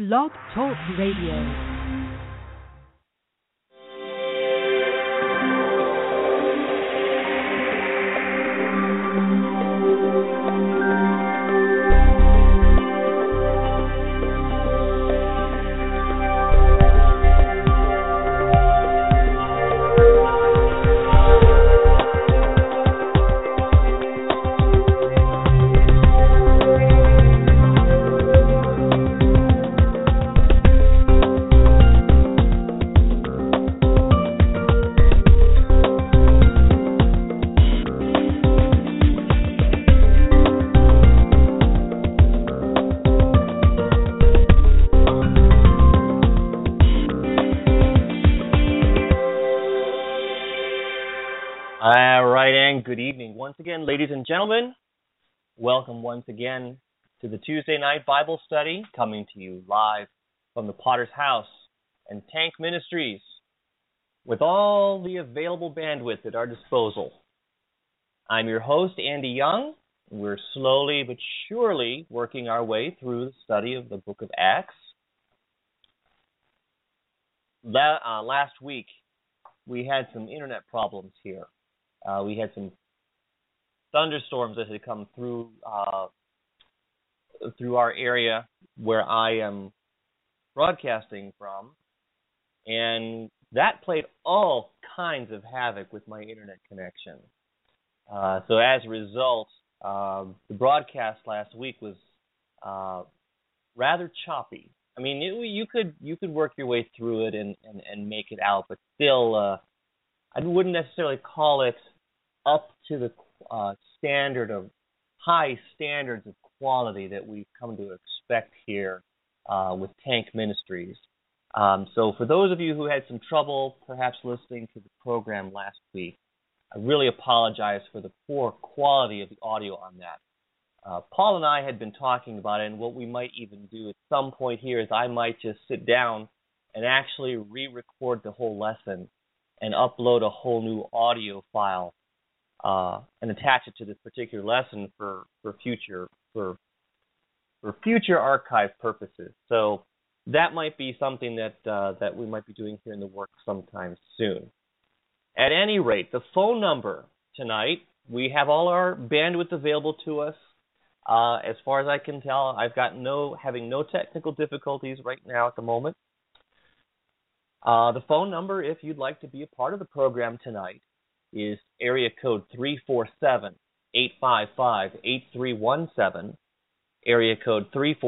Blog Talk Radio. Good evening once again, ladies and gentlemen. Welcome once again to the Tuesday night Bible study, coming to you live from the Potter's House and Tank Ministries with all the available bandwidth at our disposal. I'm your host, Andy Young. We're slowly but surely working our way through the study of the book of Acts. Last week, we had some internet problems here. We had some thunderstorms that had come through our area where I am broadcasting from, and that played all kinds of havoc with my internet connection. So as a result, the broadcast last week was rather choppy. I mean, you could work your way through it and make it out, but still, I wouldn't necessarily call it up to the high standards of quality that we've come to expect here with Tank Ministries. So for those of you who had some trouble perhaps listening to the program last week, I really apologize for the poor quality of the audio on that. Paul and I had been talking about it, and what we might even do at some point here is I might just sit down and actually re-record the whole lesson and upload a whole new audio file and attach it to this particular lesson for future archive purposes. So that might be something that we might be doing here in the work sometime soon. At any rate, the phone number tonight, we have all our bandwidth available to us. As far as I can tell, I've got having no technical difficulties right now at the moment. The phone number, if you'd like to be a part of the program tonight, is area code 347-855-8317, area code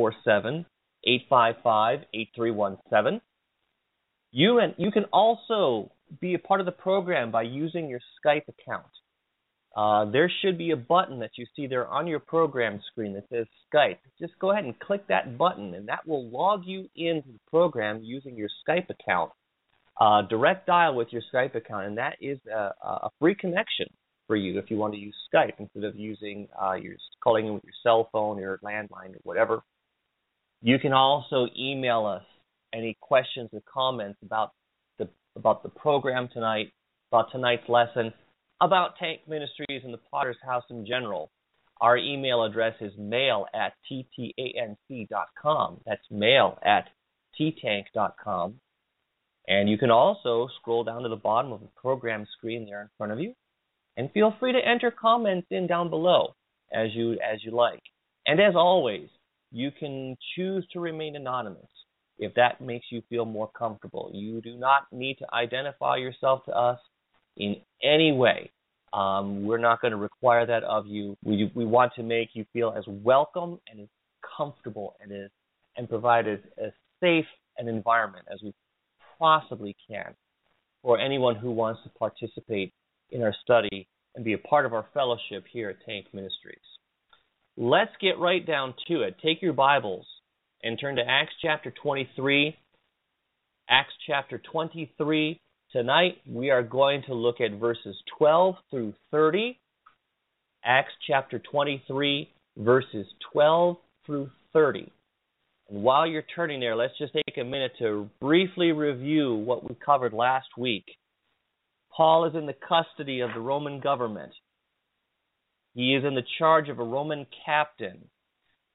347-855-8317. You can also be a part of the program by using your Skype account. There should be a button that you see there on your program screen that says Skype. Just go ahead and click that button, and that will log you into the program using your Skype account. Direct dial with your Skype account, and that is a free connection for you if you want to use Skype instead of using calling in with your cell phone or landline or whatever. You can also email us any questions or comments about the program tonight, about tonight's lesson, about Tank Ministries and the Potter's House in general. Our email address is mail@ttanc.com. That's mail@ttanc.com. And you can also scroll down to the bottom of the program screen there in front of you, and feel free to enter comments in down below as you like. And as always, you can choose to remain anonymous if that makes you feel more comfortable. You do not need to identify yourself to us in any way. We're not going to require that of you. We want to make you feel as welcome and as comfortable and provide as safe an environment as we possibly can for anyone who wants to participate in our study and be a part of our fellowship here at Tank Ministries. Let's get right down to it. Take your Bibles and turn to Acts chapter 23. Acts chapter 23. Tonight we are going to look at verses 12 through 30. Acts chapter 23, verses 12 through 30. And while you're turning there, let's just take a minute to briefly review what we covered last week. Paul is in the custody of the Roman government. He is in the charge of a Roman captain.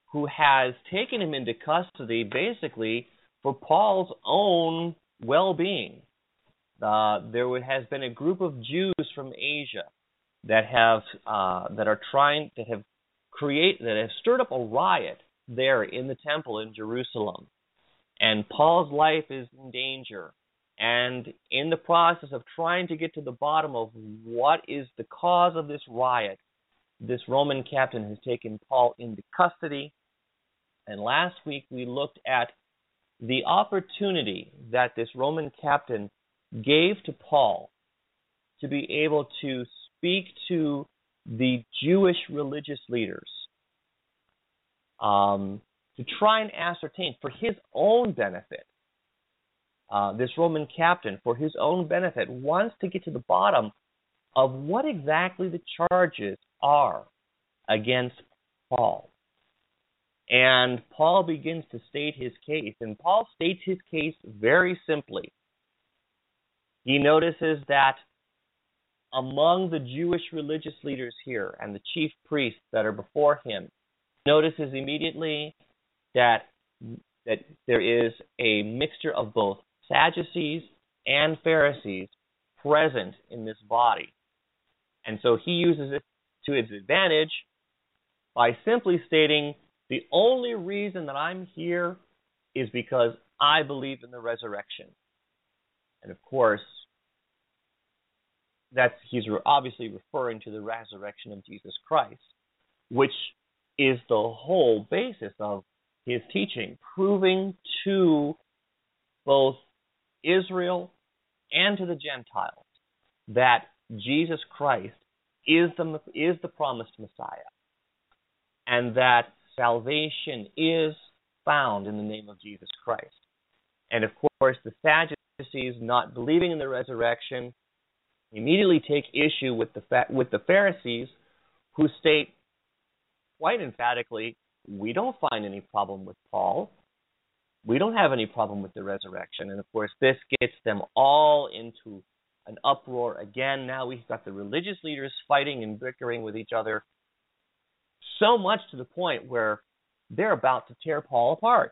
who has taken him into custody basically for Paul's own well-being. There has been a group of Jews from Asia that have stirred up a riot there in the temple in Jerusalem, and Paul's life is in danger. And in the process of trying to get to the bottom of what is the cause of this riot, this Roman captain has taken Paul into custody. And last week we looked at the opportunity that this Roman captain gave to Paul to be able to speak to the Jewish religious leaders, to try and ascertain for his own benefit. This Roman captain, for his own benefit, wants to get to the bottom of what exactly the charges are against Paul. And Paul begins to state his case, and Paul states his case very simply. He notices that among the Jewish religious leaders here and the chief priests that are before him, notices immediately that there is a mixture of both Sadducees and Pharisees present in this body. And so he uses it to his advantage by simply stating, the only reason that I'm here is because I believe in the resurrection. And of course, he's obviously referring to the resurrection of Jesus Christ, which is the whole basis of his teaching, proving to both Israel and to the Gentiles that Jesus Christ is the promised Messiah, and that salvation is found in the name of Jesus Christ. And of course, the Sadducees, not believing in the resurrection, immediately take issue with the Pharisees, who state quite emphatically, we don't find any problem with Paul. We don't have any problem with the resurrection. And of course, this gets them all into an uproar again. Now we've got the religious leaders fighting and bickering with each other, so much to the point where they're about to tear Paul apart.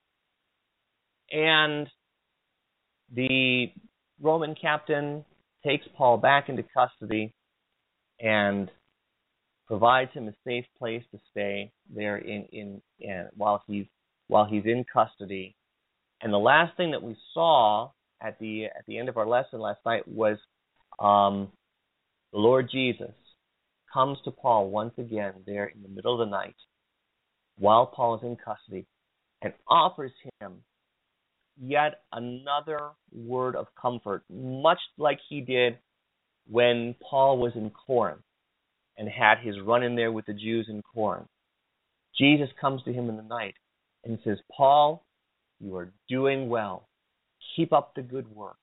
And the Roman captain takes Paul back into custody and provides him a safe place to stay there while he's in custody. And the last thing that we saw at the end of our lesson last night was the Lord Jesus comes to Paul once again there in the middle of the night while Paul is in custody and offers him yet another word of comfort, much like he did when Paul was in Corinth and had his run-in there with the Jews in Corinth. Jesus comes to him in the night and says, Paul, you are doing well. Keep up the good work.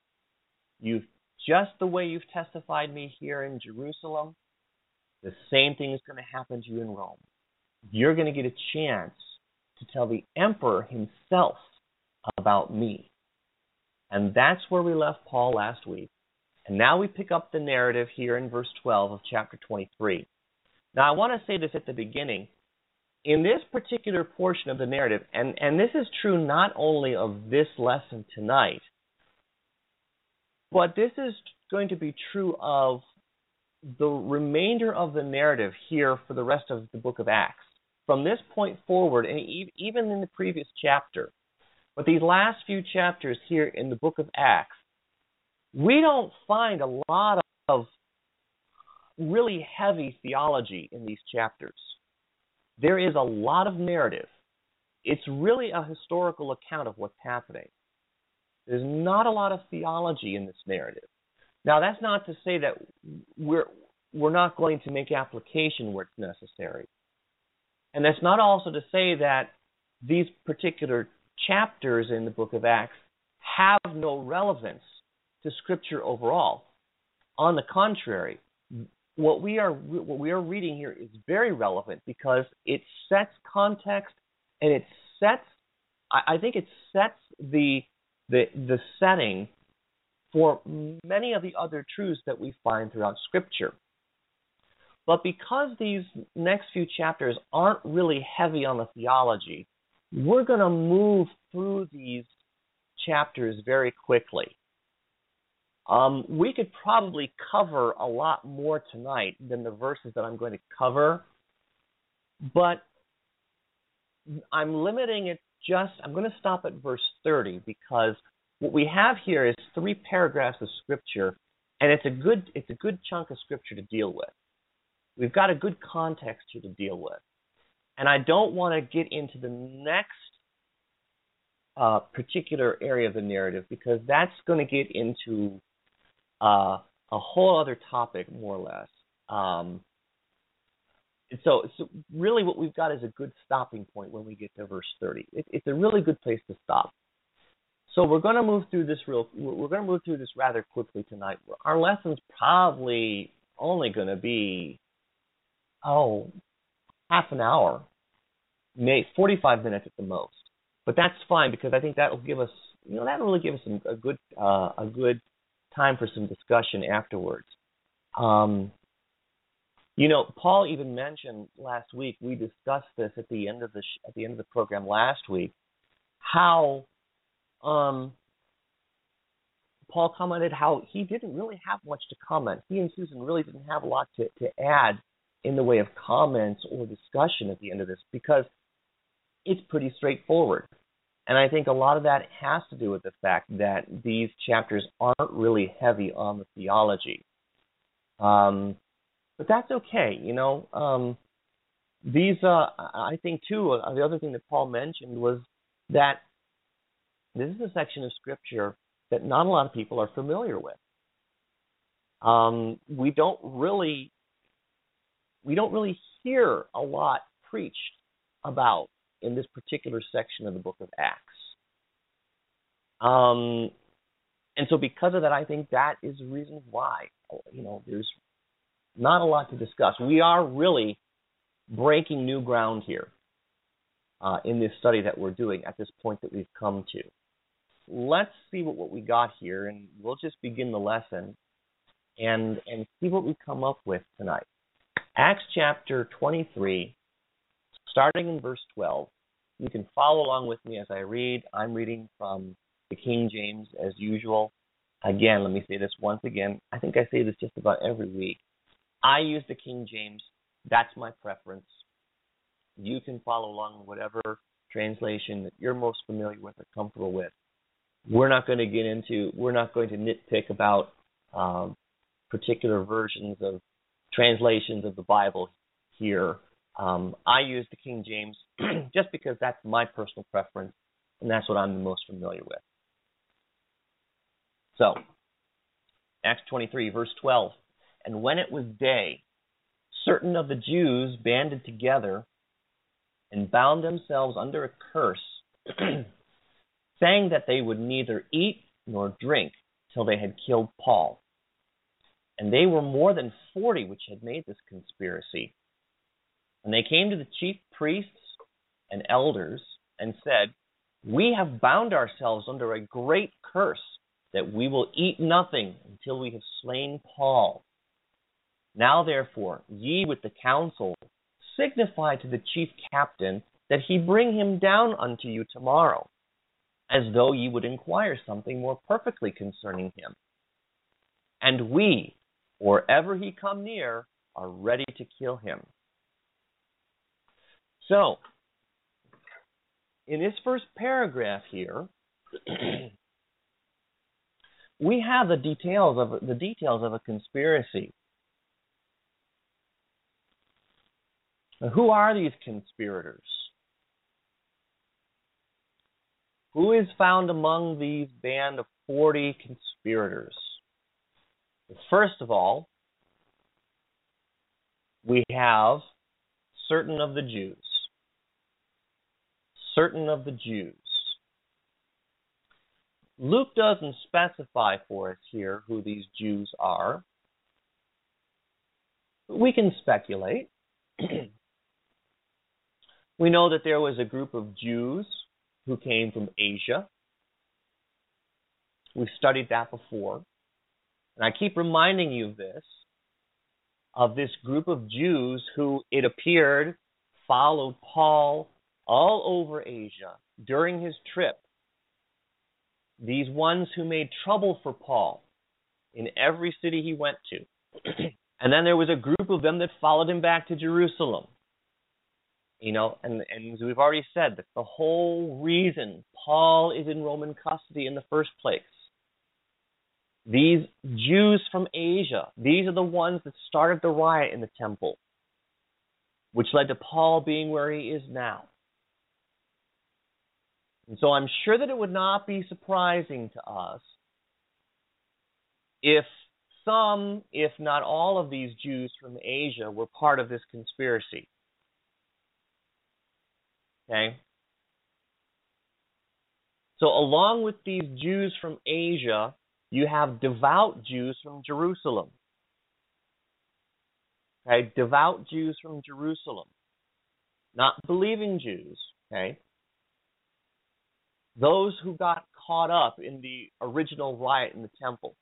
Just the way you've testified me here in Jerusalem, the same thing is going to happen to you in Rome. You're going to get a chance to tell the emperor himself about me. And that's where we left Paul last week. And now we pick up the narrative here in verse 12 of chapter 23. Now, I want to say this at the beginning. In this particular portion of the narrative, and this is true not only of this lesson tonight, but this is going to be true of the remainder of the narrative here for the rest of the book of Acts. From this point forward, and even in the previous chapter, but these last few chapters here in the book of Acts, we don't find a lot of really heavy theology in these chapters. There is a lot of narrative. It's really a historical account of what's happening. There's not a lot of theology in this narrative. Now, that's not to say that we're not going to make application where it's necessary. And that's not also to say that these particular chapters in the book of Acts have no relevance to Scripture overall. On the contrary, what we are reading here is very relevant because it sets context and I think it sets the setting for many of the other truths that we find throughout Scripture. But because these next few chapters aren't really heavy on the theology, we're going to move through these chapters very quickly. We could probably cover a lot more tonight than the verses that I'm going to cover, but I'm limiting it I'm going to stop at verse 30 because what we have here is 3 paragraphs of scripture, and it's a good chunk of scripture to deal with. We've got a good context here to deal with. And I don't want to get into the next particular area of the narrative because that's going to get into a whole other topic, more or less. So really what we've got is a good stopping point when we get to verse 30. It's a really good place to stop. So we're going to move through this rather quickly tonight. Our lesson's probably only going to be half an hour, maybe 45 minutes at the most. But that's fine because I think that'll give us, that'll really give us a good time for some discussion afterwards. Paul even mentioned last week, we discussed this at the end of the program last week, how Paul commented how he didn't really have much to comment. He and Susan really didn't have a lot to add in the way of comments or discussion at the end of this because it's pretty straightforward. And I think a lot of that has to do with the fact that these chapters aren't really heavy on the theology. But that's okay, These, I think, too, the other thing that Paul mentioned was that this is a section of Scripture that not a lot of people are familiar with. We don't really hear a lot preached about in this particular section of the book of Acts. And so because of that, I think that is the reason why, there's not a lot to discuss. We are really breaking new ground here in this study that we're doing at this point that we've come to. Let's see what we got here, and we'll just begin the lesson and see what we come up with tonight. Acts chapter 23, starting in verse 12. You can follow along with me as I read. I'm reading from the King James as usual. Again, let me say this once again. I think I say this just about every week. I use the King James. That's my preference. You can follow along with whatever translation that you're most familiar with or comfortable with. We're not going to nitpick about particular versions of translations of the Bible here. I use the King James just because that's my personal preference, and that's what I'm the most familiar with. So, Acts 23, verse 12. And when it was day, certain of the Jews banded together and bound themselves under a curse, saying that they would neither eat nor drink till they had killed Paul. And they were more than 40 which had made this conspiracy. And they came to the chief priests and elders and said, We have bound ourselves under a great curse, that we will eat nothing until we have slain Paul. Now therefore, ye with the council, signify to the chief captain that he bring him down unto you tomorrow, as though ye would inquire something more perfectly concerning him. And we, or ever he come near, are ready to kill him. So, in this first paragraph here, we have the details of a conspiracy. Now, who are these conspirators? Who is found among these band of 40 conspirators? First of all, we have certain of the Jews. Certain of the Jews. Luke doesn't specify for us here who these Jews are. We can speculate. We know that there was a group of Jews who came from Asia. We've studied that before. And I keep reminding you of this of this group of Jews who, it appeared, followed Paul all over Asia during his trip. These ones who made trouble for Paul in every city he went to. And then there was a group of them that followed him back to Jerusalem. And as we've already said, that the whole reason Paul is in Roman custody in the first place. These Jews from Asia, these are the ones that started the riot in the temple, which led to Paul being where he is now. And so I'm sure that it would not be surprising to us if some, if not all of these Jews from Asia were part of this conspiracy. Okay? So along with these Jews from Asia, you have devout Jews from Jerusalem. Okay? Devout Jews from Jerusalem. Not believing Jews. Okay? Those who got caught up in the original riot in the temple.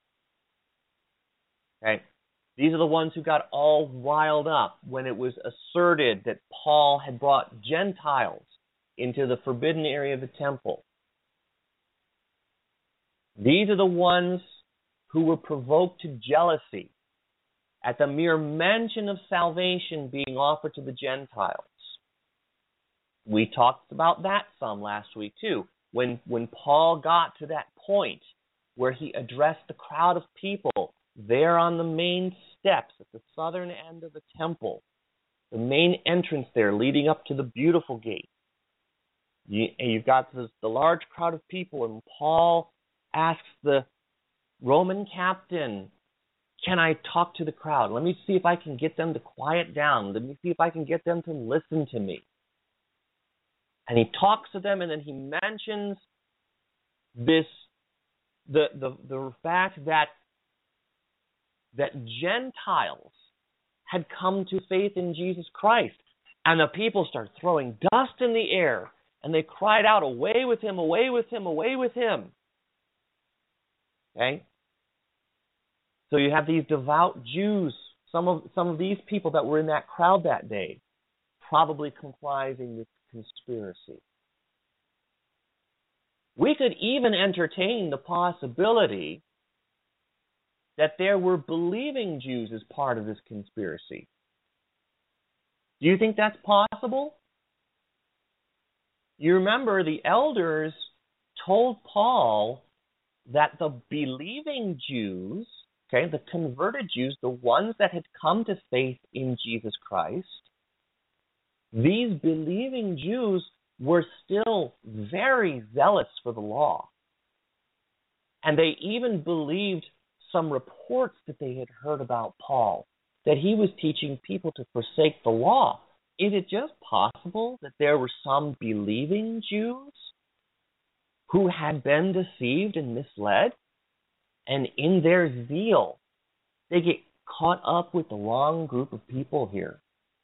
Okay? These are the ones who got all riled up when it was asserted that Paul had brought Gentiles into the forbidden area of the temple. These are the ones who were provoked to jealousy at the mere mention of salvation being offered to the Gentiles. We talked about that some last week too. When Paul got to that point where he addressed the crowd of people there on the main steps at the southern end of the temple, the main entrance there leading up to the beautiful gate. You've got the large crowd of people, and Paul asks the Roman captain, can I talk to the crowd? Let me see if I can get them to quiet down. Let me see if I can get them to listen to me. And he talks to them, and then he mentions this, the fact that Gentiles had come to faith in Jesus Christ. And the people start throwing dust in the air, and they cried out, away with him, away with him, away with him. Okay? So you have these devout Jews, some of these people that were in that crowd that day, probably comprising this conspiracy. We could even entertain the possibility that there were believing Jews as part of this conspiracy. Do you think that's possible? You remember the elders told Paul that the believing Jews, okay, the converted Jews, the ones that had come to faith in Jesus Christ, these believing Jews were still very zealous for the law. And they even believed some reports that they had heard about Paul, that he was teaching people to forsake the law. Is it just possible that there were some believing Jews who had been deceived and misled, and in their zeal, they get caught up with the wrong group of people here?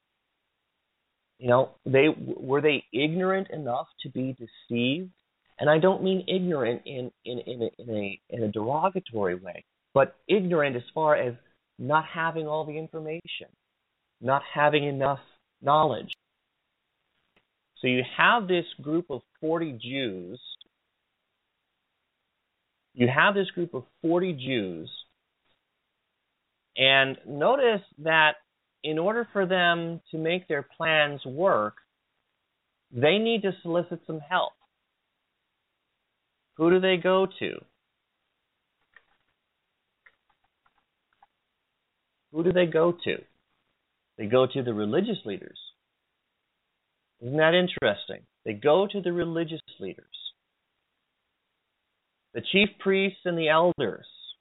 Were they ignorant enough to be deceived? And I don't mean ignorant in a derogatory way, but ignorant as far as not having all the information, not having enough knowledge. So you have this group of 40 Jews. And notice that in order for them to make their plans work, they need to solicit some help. Who do they go to? Who do they go to? They go to the religious leaders. Isn't that interesting? They go to the religious leaders, the chief priests and the elders.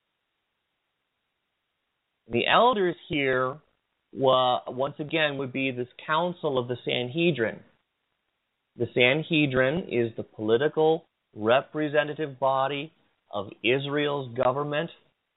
The elders here, once again, would be this council of the Sanhedrin. The Sanhedrin is the political representative body of Israel's government,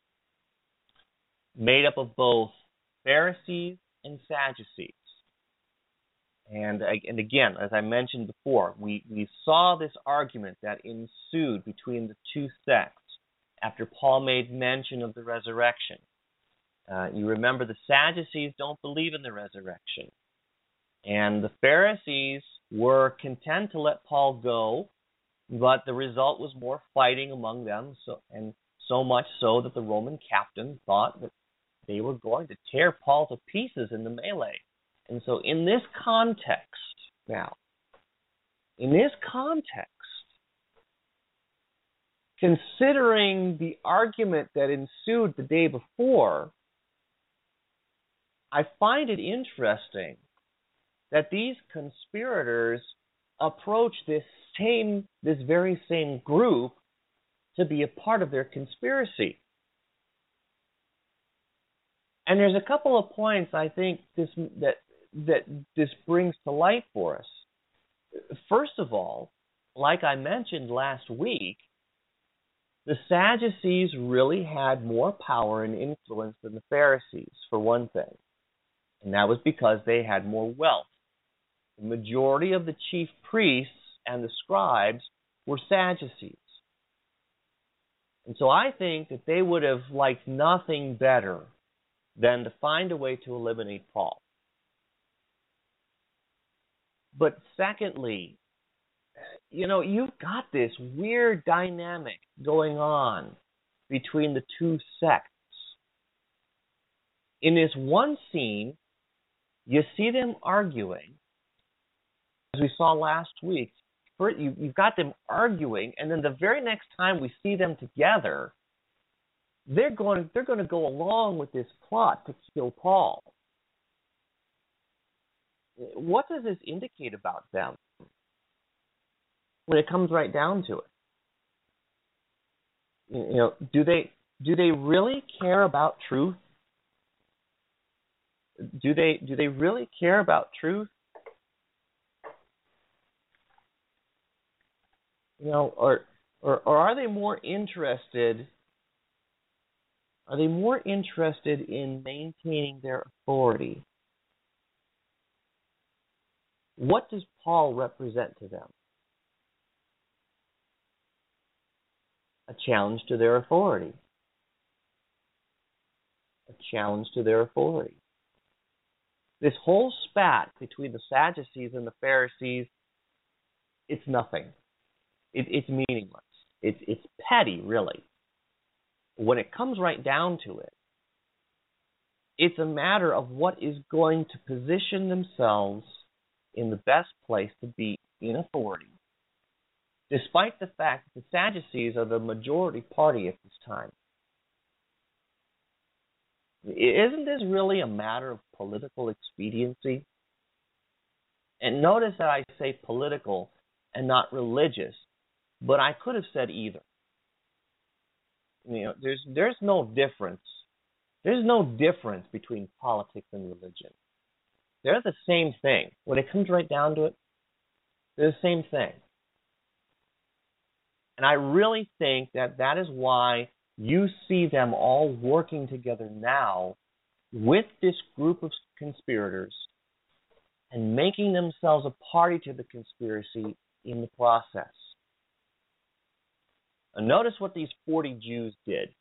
made up of both Pharisees and Sadducees. And again, as I mentioned before, we saw this argument that ensued between the two sects after Paul made mention of the resurrection. You remember the Sadducees don't believe in the resurrection. And the Pharisees were content to let Paul go, but the result was more fighting among them, so much so that the Roman captain thought that they were going to tear Paul to pieces in the melee. And so in this context, considering the argument that ensued the day before, I find it interesting that these conspirators approach this very same group to be a part of their conspiracy. And there's a couple of points I think that this brings to light for us. First of all, like I mentioned last week, the Sadducees really had more power and influence than the Pharisees, for one thing. And that was because they had more wealth. The majority of the chief priests and the scribes were Sadducees. And so I think that they would have liked nothing better than to find a way to eliminate Paul. But secondly, you've got this weird dynamic going on between the two sects. In this one scene, you see them arguing, as we saw last week. You've got them arguing, and then the very next time we see them together, they're going to go along with this plot to kill Paul. What does this indicate about them when it comes right down to it? Do they really care about truth? Do they really care about truth? Or are they more interested? Are they more interested in maintaining their authority? What does Paul represent to them? A challenge to their authority. A challenge to their authority. This whole spat between the Sadducees and the Pharisees, it's nothing. It's meaningless. It's petty, really. When it comes right down to it, it's a matter of what is going to position themselves in the best place to be in authority, despite the fact that the Sadducees are the majority party at this time. Isn't this really a matter of political expediency? And notice that I say political and not religious, but I could have said either. There's no difference. There's no difference between politics and religion. They're the same thing. When it comes right down to it, they're the same thing. And I really think that is why you see them all working together now with this group of conspirators and making themselves a party to the conspiracy in the process. And notice what these 40 Jews did.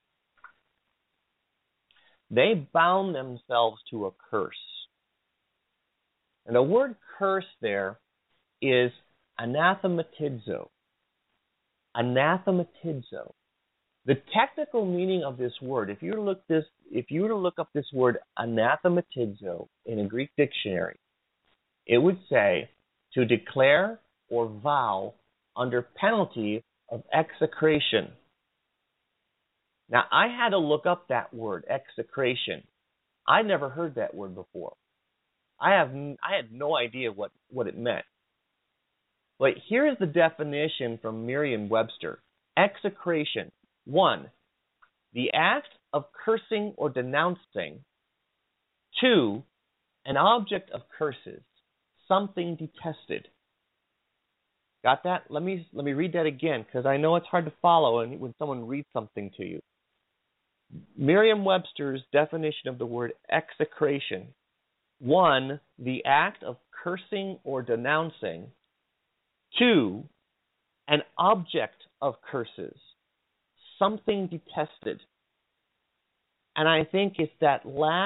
They bound themselves to a curse. And the word curse there is anathematizo. Anathematizo. The technical meaning of this word, if you were to look up this word anathematizo in a Greek dictionary, it would say to declare or vow under penalty of execration. Now, I had to look up that word, execration. I never heard that word before. I had no idea what it meant. But here's the definition from Merriam-Webster. Execration. 1, the act of cursing or denouncing. 2, an object of curses, something detested. Got that? Let me read that again, because I know it's hard to follow when someone reads something to you. Merriam-Webster's definition of the word execration. 1, the act of cursing or denouncing. 2, an object of curses, something detested. And I think it's that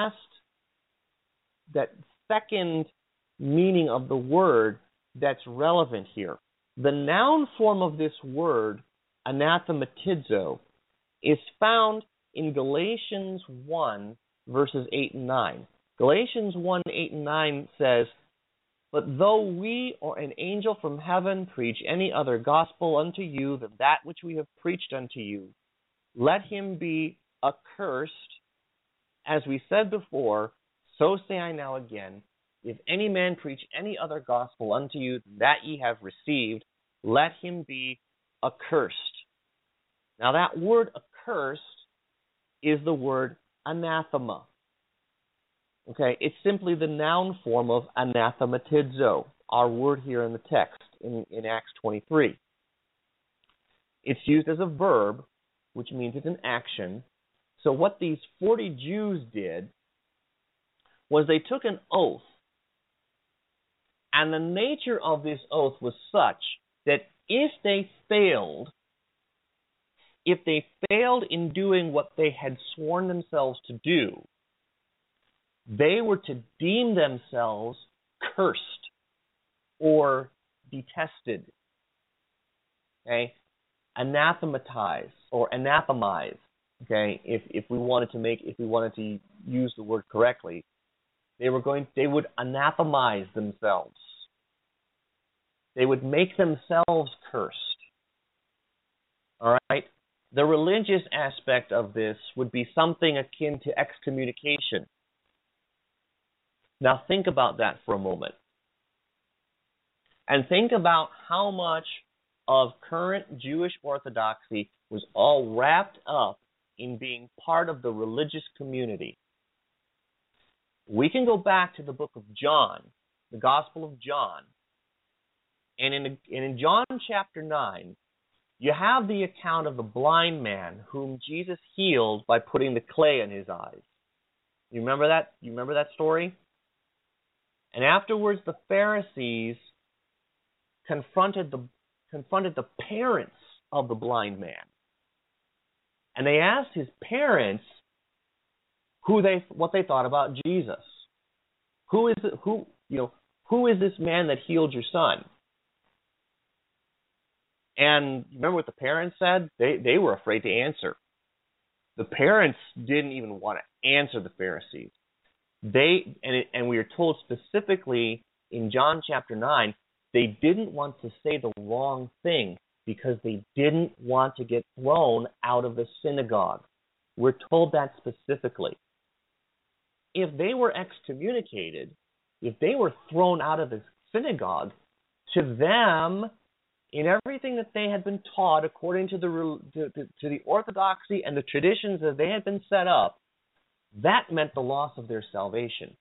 second meaning of the word that's relevant here. The noun form of this word, anathematizo, is found in Galatians 1, verses 8 and 9. Galatians 1, 8 and 9 says, "But though we or an angel from heaven preach any other gospel unto you than that which we have preached unto you, let him be accursed. As we said before, so say I now again, if any man preach any other gospel unto you than that ye have received, let him be accursed." Now that word accursed is the word anathema. Okay, it's simply the noun form of anathematizo, our word here in the text in Acts 23. It's used as a verb, which means it's an action. So what these 40 Jews did was they took an oath, and the nature of this oath was such that if they failed in doing what they had sworn themselves to do, they were to deem themselves cursed or detested. Okay? Anathematized or anathemize. Okay? If we wanted to use the word correctly, they would anathemize themselves. They would make themselves cursed. All right? The religious aspect of this would be something akin to excommunication. Now think about that for a moment. And think about how much of current Jewish orthodoxy was all wrapped up in being part of the religious community. We can go back to the book of John, the Gospel of John. And in John chapter 9, you have the account of the blind man whom Jesus healed by putting the clay in his eyes. You remember that? You remember that story? And afterwards, the Pharisees confronted the parents of the blind man, and they asked his parents what they thought about Jesus. Who is this man that healed your son? And remember what the parents said? They were afraid to answer. The parents didn't even want to answer the Pharisees. And we are told specifically in John chapter 9, they didn't want to say the wrong thing because they didn't want to get thrown out of the synagogue. We're told that specifically. If they were excommunicated, if they were thrown out of the synagogue, to them, in everything that they had been taught according to the orthodoxy and the traditions that they had been set up, that meant the loss of their salvation.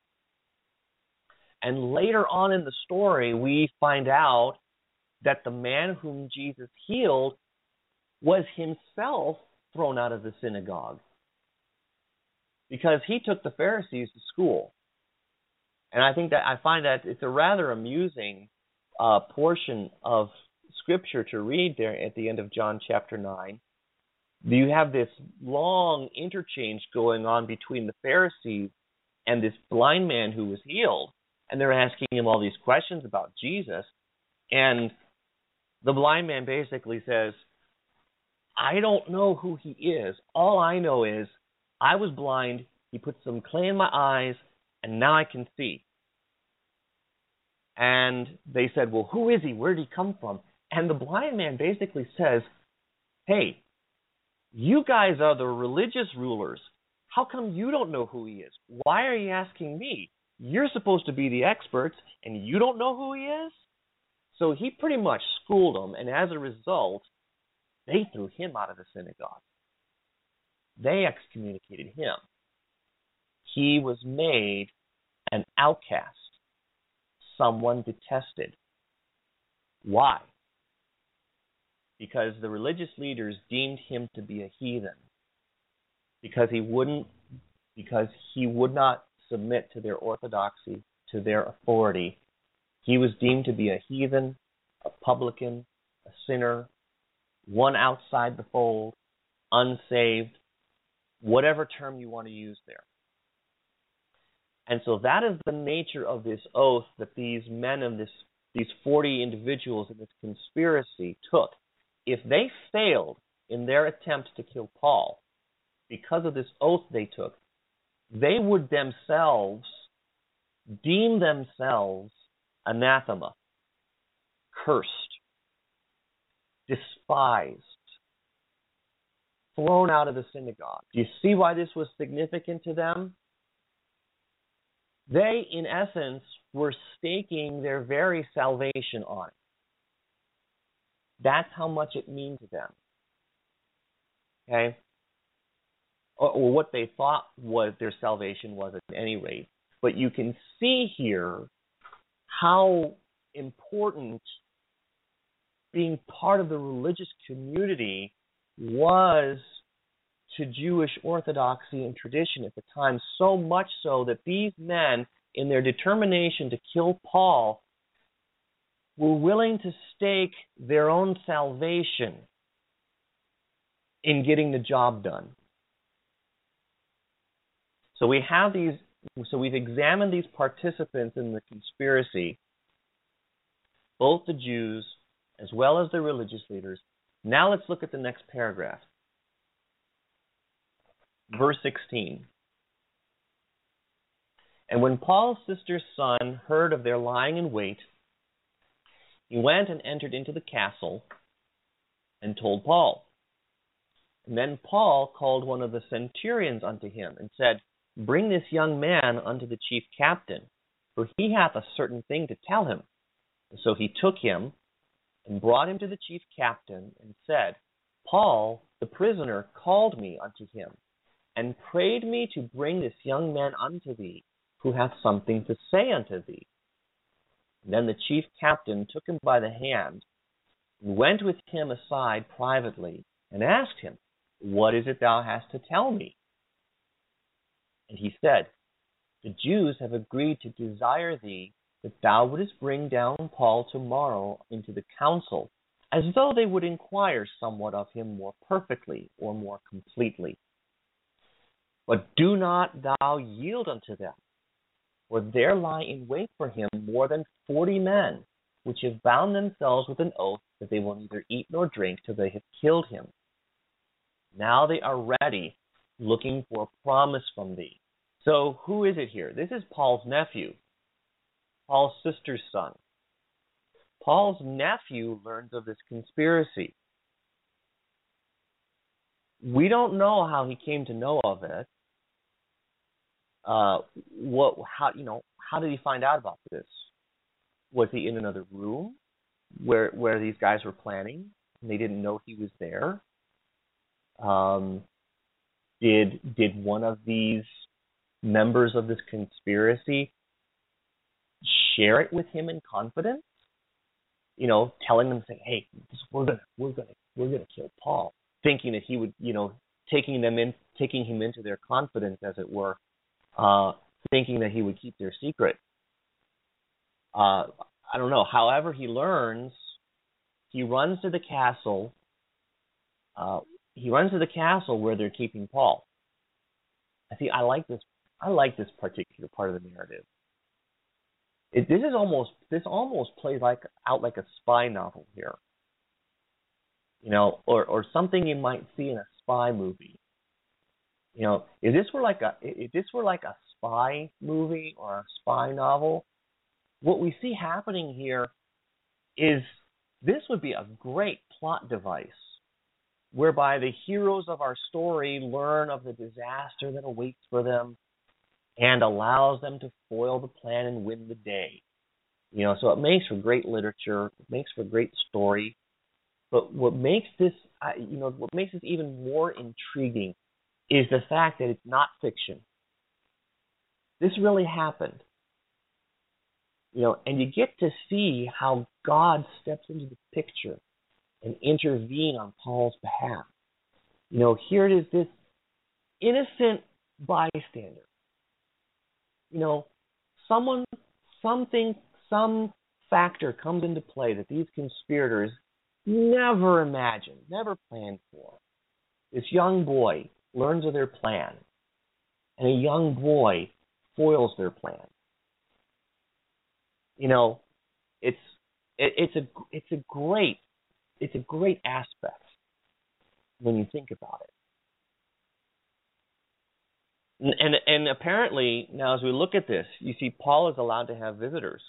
And later on in the story, we find out that the man whom Jesus healed was himself thrown out of the synagogue because he took the Pharisees to school. And I find that it's a rather amusing portion of Scripture to read there at the end of John chapter 9. You have this long interchange going on between the Pharisees and this blind man who was healed. And they're asking him all these questions about Jesus. And the blind man basically says, I don't know who he is. All I know is I was blind, he put some clay in my eyes, and now I can see. And they said, well, who is he? Where did he come from? And the blind man basically says, hey, you guys are the religious rulers. How come you don't know who he is? Why are you asking me? You're supposed to be the experts, and you don't know who he is? So he pretty much schooled them, and as a result, they threw him out of the synagogue. They excommunicated him. He was made an outcast, someone detested. Why? Because the religious leaders deemed him to be a heathen. Because he would not submit to their orthodoxy, to their authority. He was deemed to be a heathen, a publican, a sinner, one outside the fold, unsaved. whatever term you want to use there. And so that is the nature of this oath that these men and these 40 individuals in this conspiracy took. If they failed in their attempt to kill Paul, because of this oath they took, they would themselves deem themselves anathema, cursed, despised, thrown out of the synagogue. Do you see why this was significant to them? They, in essence, were staking their very salvation on it. That's how much it meant to them. Okay? Or what they thought was their salvation was at any rate. But you can see here how important being part of the religious community was to Jewish orthodoxy and tradition at the time, so much so that these men, in their determination to kill Paul, were willing to stake their own salvation in getting the job done. So we've examined these participants in the conspiracy, both the Jews as well as the religious leaders. Now let's look at the next paragraph. Verse 16. And when Paul's sister's son heard of their lying in wait, he went and entered into the castle and told Paul. And then Paul called one of the centurions unto him and said, Bring this young man unto the chief captain, for he hath a certain thing to tell him. And so he took him and brought him to the chief captain and said, Paul, the prisoner, called me unto him, and prayed me to bring this young man unto thee, who hath something to say unto thee. And then the chief captain took him by the hand, and went with him aside privately, and asked him, What is it thou hast to tell me? And he said, The Jews have agreed to desire thee that thou wouldest bring down Paul tomorrow into the council, as though they would inquire somewhat of him more perfectly or more completely. But do not thou yield unto them, for there lie in wait for him more than 40 men, which have bound themselves with an oath that they will neither eat nor drink till they have killed him. Now they are ready, looking for a promise from thee. So who is it here? This is Paul's nephew, Paul's sister's son. Paul's nephew learns of this conspiracy. We don't know how he came to know of it. How did he find out about this? Was he in another room where these guys were planning and they didn't know he was there? Did one of these members of this conspiracy share it with him in confidence? Telling them, saying, "Hey, we're gonna kill Paul," thinking that he would, taking him into their confidence, as it were, thinking that he would keep their secret. I don't know. However, he learns. He runs to the castle. Where they're keeping Paul. I like this. I like this particular part of the narrative. This almost plays out like a spy novel here. Or something you might see in a spy movie. If this were like a spy movie or a spy novel, what we see happening here is this would be a great plot device whereby the heroes of our story learn of the disaster that awaits for them and allows them to foil the plan and win the day. So it makes for great literature, it makes for great story. But what makes this even more intriguing is the fact that it's not fiction. This really happened. And you get to see how God steps into the picture and intervene on Paul's behalf. Here it is, this innocent bystander. Some factor comes into play that these conspirators never imagined, never planned for. This young boy learns of their plan, and a young boy foils their plan. It's a great aspect when you think about it. And apparently, now as we look at this, you see Paul is allowed to have visitors.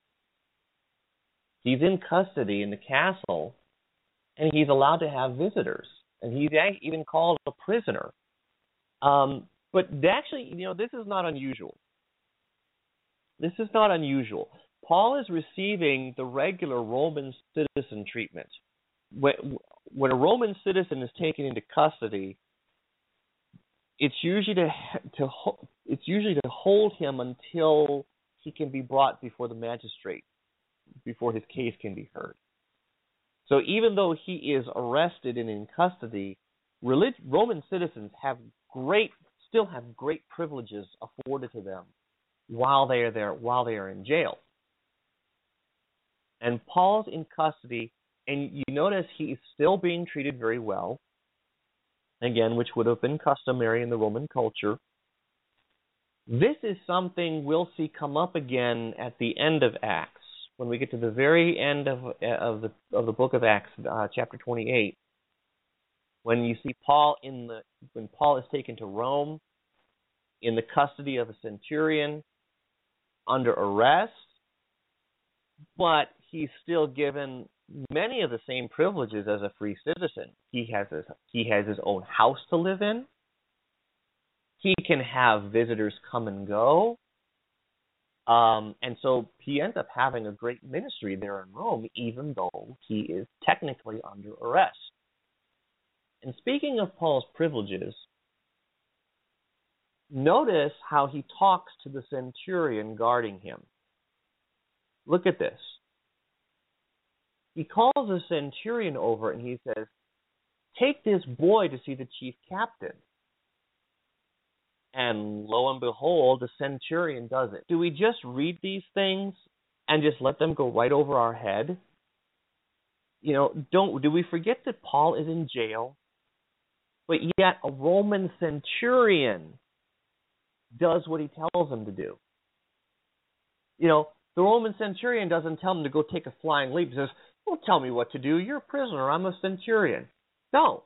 He's in custody in the castle, and he's allowed to have visitors. And he's even called a prisoner. But actually, this is not unusual. This is not unusual. Paul is receiving the regular Roman citizen treatment. When a Roman citizen is taken into custody, it's usually to hold him until he can be brought before the magistrate, before his case can be heard. So even though he is arrested and in custody, Roman citizens still have great privileges afforded to them while they are there, while they are in jail. And Paul's in custody, and you notice he is still being treated very well, again, which would have been customary in the Roman culture. This is something we'll see come up again at the end of Acts, when we get to the very end of the book of Acts, chapter 28. When you see when Paul is taken to Rome in the custody of a centurion under arrest, but he's still given many of the same privileges as a free citizen. He has his own house to live in. He can have visitors come and go. And so he ends up having a great ministry there in Rome, even though he is technically under arrest. And speaking of Paul's privileges, notice how he talks to the centurion guarding him. Look at this. He calls the centurion over and he says, "Take this boy to see the chief captain." And lo and behold, the centurion does it. Do we just read these things and just let them go right over our head? Do we forget that Paul is in jail? But yet a Roman centurion does what he tells him to do. The Roman centurion doesn't tell him to go take a flying leap. He says, "Don't tell me what to do. You're a prisoner. I'm a centurion." No.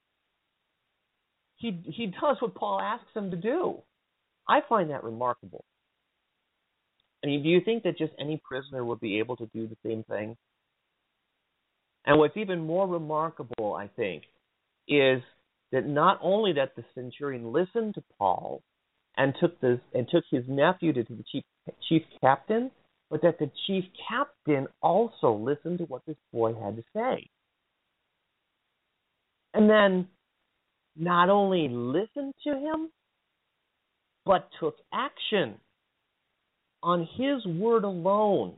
He does what Paul asks him to do. I find that remarkable. I mean, do you think that just any prisoner would be able to do the same thing? And what's even more remarkable, I think, is that not only that the centurion listened to Paul and took his nephew to the chief captain, but that the chief captain also listened to what this boy had to say. And then not only listened to him, but took action on his word alone.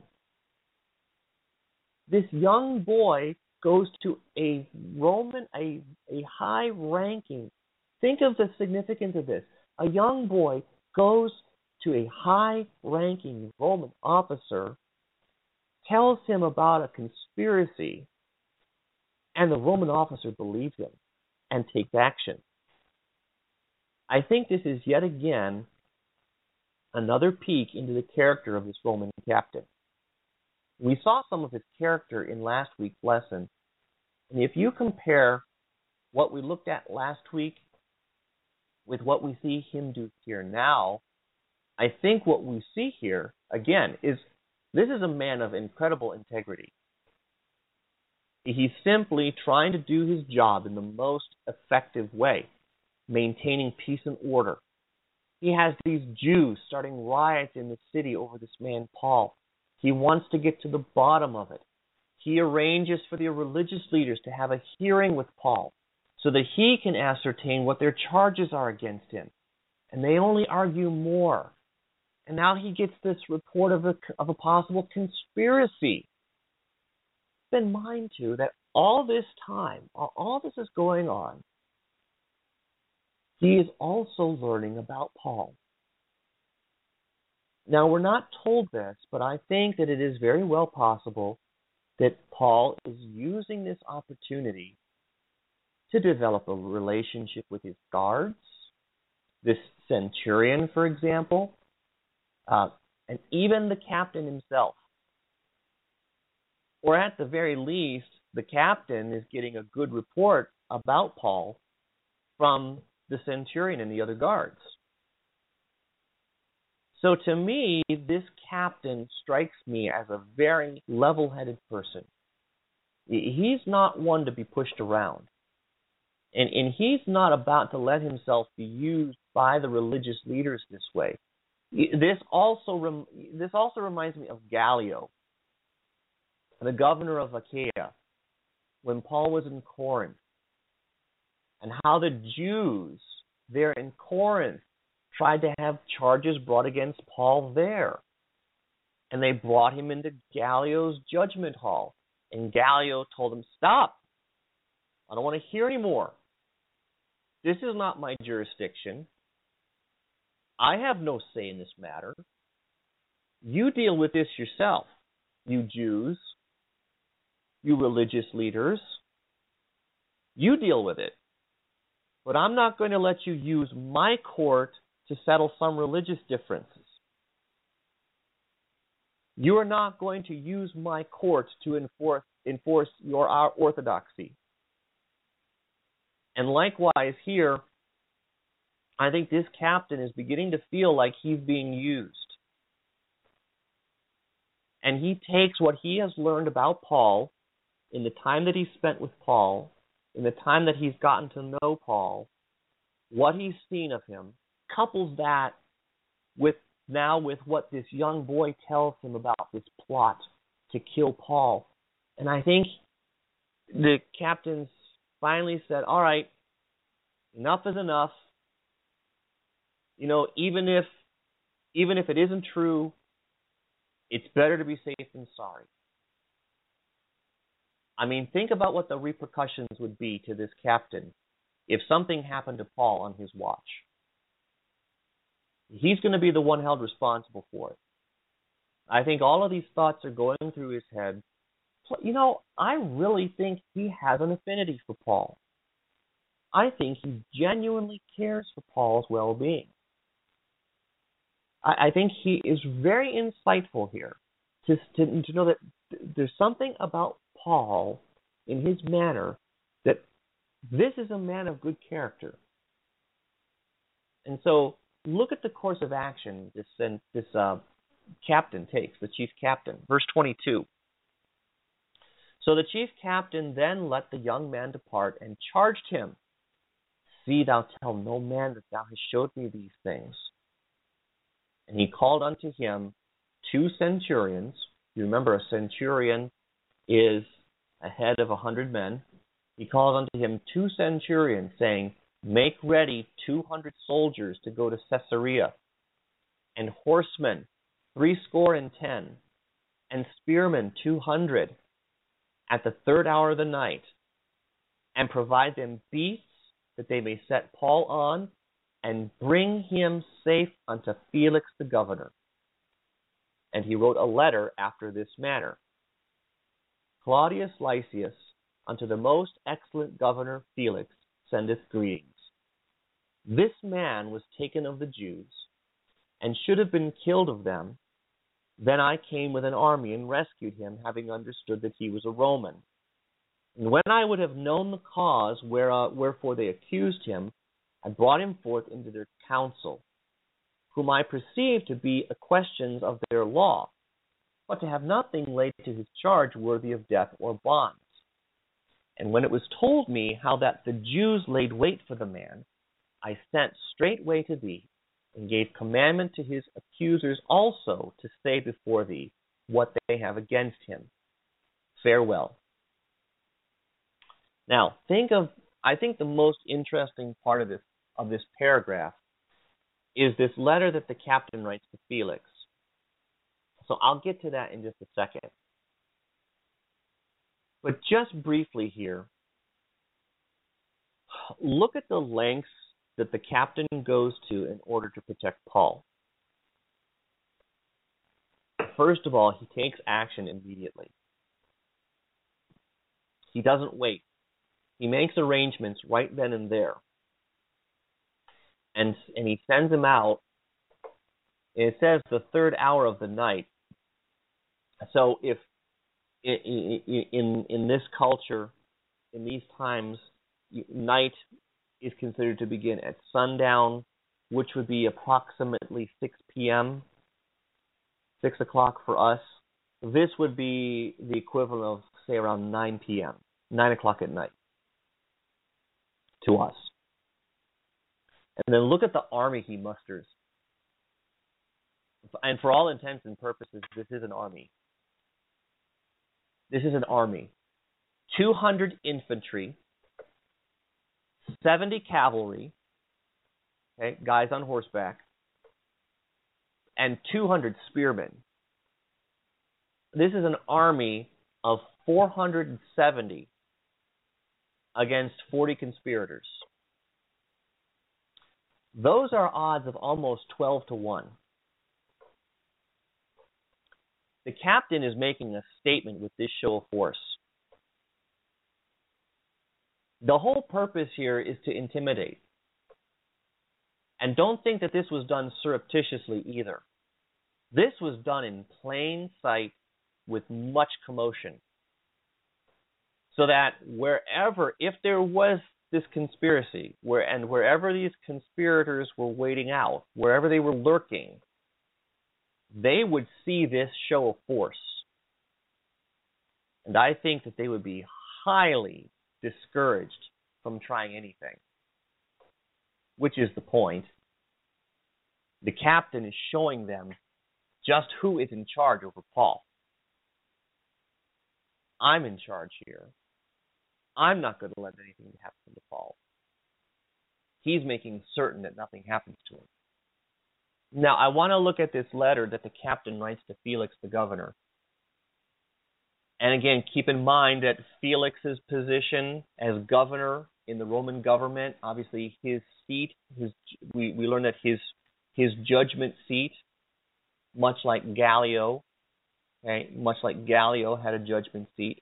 This young boy goes to a high-ranking. Think of the significance of this. A young boy goes to a high-ranking Roman officer, tells him about a conspiracy, and the Roman officer believes him and takes action. I think this is yet again another peek into the character of this Roman captain. We saw some of his character in last week's lesson, and if you compare what we looked at last week with what we see him do here now, I think what we see here, again, is this is a man of incredible integrity. He's simply trying to do his job in the most effective way, maintaining peace and order. He has these Jews starting riots in the city over this man, Paul. He wants to get to the bottom of it. He arranges for the religious leaders to have a hearing with Paul so that he can ascertain what their charges are against him. And they only argue more. And now he gets this report of a possible conspiracy. Keep in mind, too, that all this time, all this is going on, he is also learning about Paul. Now, we're not told this, but I think that it is very well possible that Paul is using this opportunity to develop a relationship with his guards, this centurion, for example, and even the captain himself. Or at the very least, the captain is getting a good report about Paul from the centurion and the other guards. So to me, this captain strikes me as a very level-headed person. He's not one to be pushed around. And he's not about to let himself be used by the religious leaders this way. This also reminds me of Gallio, the governor of Achaia, when Paul was in Corinth, and how the Jews there in Corinth tried to have charges brought against Paul there. And they brought him into Gallio's judgment hall. And Gallio told him, "Stop. I don't want to hear anymore. This is not my jurisdiction. I have no say in this matter. You deal with this yourself, you Jews, you religious leaders. You deal with it. But I'm not going to let you use my court to settle some religious differences. You are not going to use my court to enforce your orthodoxy." And likewise here, I think this captain is beginning to feel like he's being used. And he takes what he has learned about Paul in the time that he spent with Paul, in the time that he's gotten to know Paul, what he's seen of him, couples that with what this young boy tells him about this plot to kill Paul. And I think the captain's finally said, "All right, enough is enough. Even if it isn't true, it's better to be safe than sorry." I mean, think about what the repercussions would be to this captain if something happened to Paul on his watch. He's going to be the one held responsible for it. I think all of these thoughts are going through his head. I really think he has an affinity for Paul. I think he genuinely cares for Paul's well-being. I think he is very insightful here to know that there's something about Paul in his manner that this is a man of good character. And so look at the course of action this captain takes, the chief captain. Verse 22. "So the chief captain then let the young man depart and charged him, 'See thou tell no man that thou hast showed me these things.' And he called unto him 2 centurions." You remember, a centurion is a head of 100 men. He called unto him 2 centurions, saying, "Make ready 200 soldiers to go to Caesarea, and horsemen 70, and spearmen 200, at the 3rd hour of the night, and provide them beasts, that they may set Paul on, and bring him safe unto Felix the governor." And he wrote a letter after this manner: "Claudius Lysias, unto the most excellent governor Felix, sendeth greetings. This man was taken of the Jews, and should have been killed of them. Then I came with an army and rescued him, having understood that he was a Roman. And when I would have known the cause wherefore they accused him, I brought him forth into their council, whom I perceived to be questions of their law, but to have nothing laid to his charge worthy of death or bonds. And when it was told me how that the Jews laid wait for the man, I sent straightway to thee, and gave commandment to his accusers also to say before thee what they have against him. Farewell." Now, I think the most interesting part of this paragraph is this letter that the captain writes to Felix. So I'll get to that in just a second. But just briefly here, look at the lengths that the captain goes to in order to protect Paul. First of all, he takes action immediately. He doesn't wait. He makes arrangements right then and there. And he sends him out. It says the third hour of the night. So if in this culture, in these times, night is considered to begin at sundown, which would be approximately 6 p.m., 6 o'clock for us. This would be the equivalent of, say, around 9 p.m., 9 o'clock at night to us. And then look at the army he musters. And for all intents and purposes, this is an army. This is an army. 200 infantry, 70 cavalry, okay, guys on horseback, and 200 spearmen. This is an army of 470 against 40 conspirators. Those are odds of almost 12 to 1. The captain is making a statement with this show of force. The whole purpose here is to intimidate. And don't think that this was done surreptitiously either. This was done in plain sight with much commotion. So that wherever, if there was this conspiracy, wherever these conspirators were waiting out, wherever they were lurking, they would see this show of force. And I think that they would be highly discouraged from trying anything. Which is the point. The captain is showing them just who is in charge over Paul. I'm in charge here. I'm not going to let anything happen to Paul. He's making certain that nothing happens to him. Now, I want to look at this letter that the captain writes to Felix the governor. And again, keep in mind that Felix's position as governor in the Roman government, obviously his seat, we learn that his judgment seat, much like Gallio, okay, much like Gallio had a judgment seat,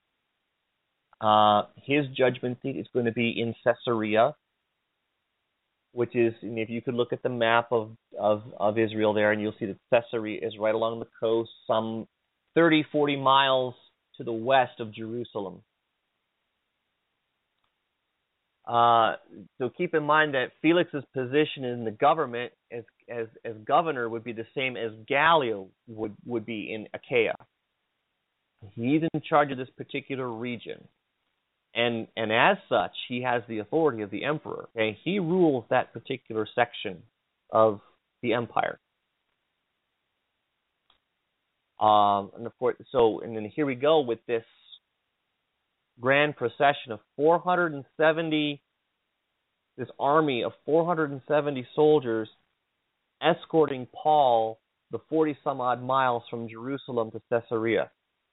his judgment seat is going to be in Caesarea, which is, if you could look at the map of Israel there, and you'll see that Caesarea is right along the coast, some 30, 40 miles to the west of Jerusalem. So keep in mind that Felix's position in the government as governor would be the same as Gallio would be in Achaia. He's in charge of this particular region. And as such, he has the authority of the emperor. Okay? He rules that particular section of the empire. And of course, and then here we go with this grand procession of 470, this army of 470 soldiers escorting Paul the 40 some odd miles from Jerusalem to Caesarea.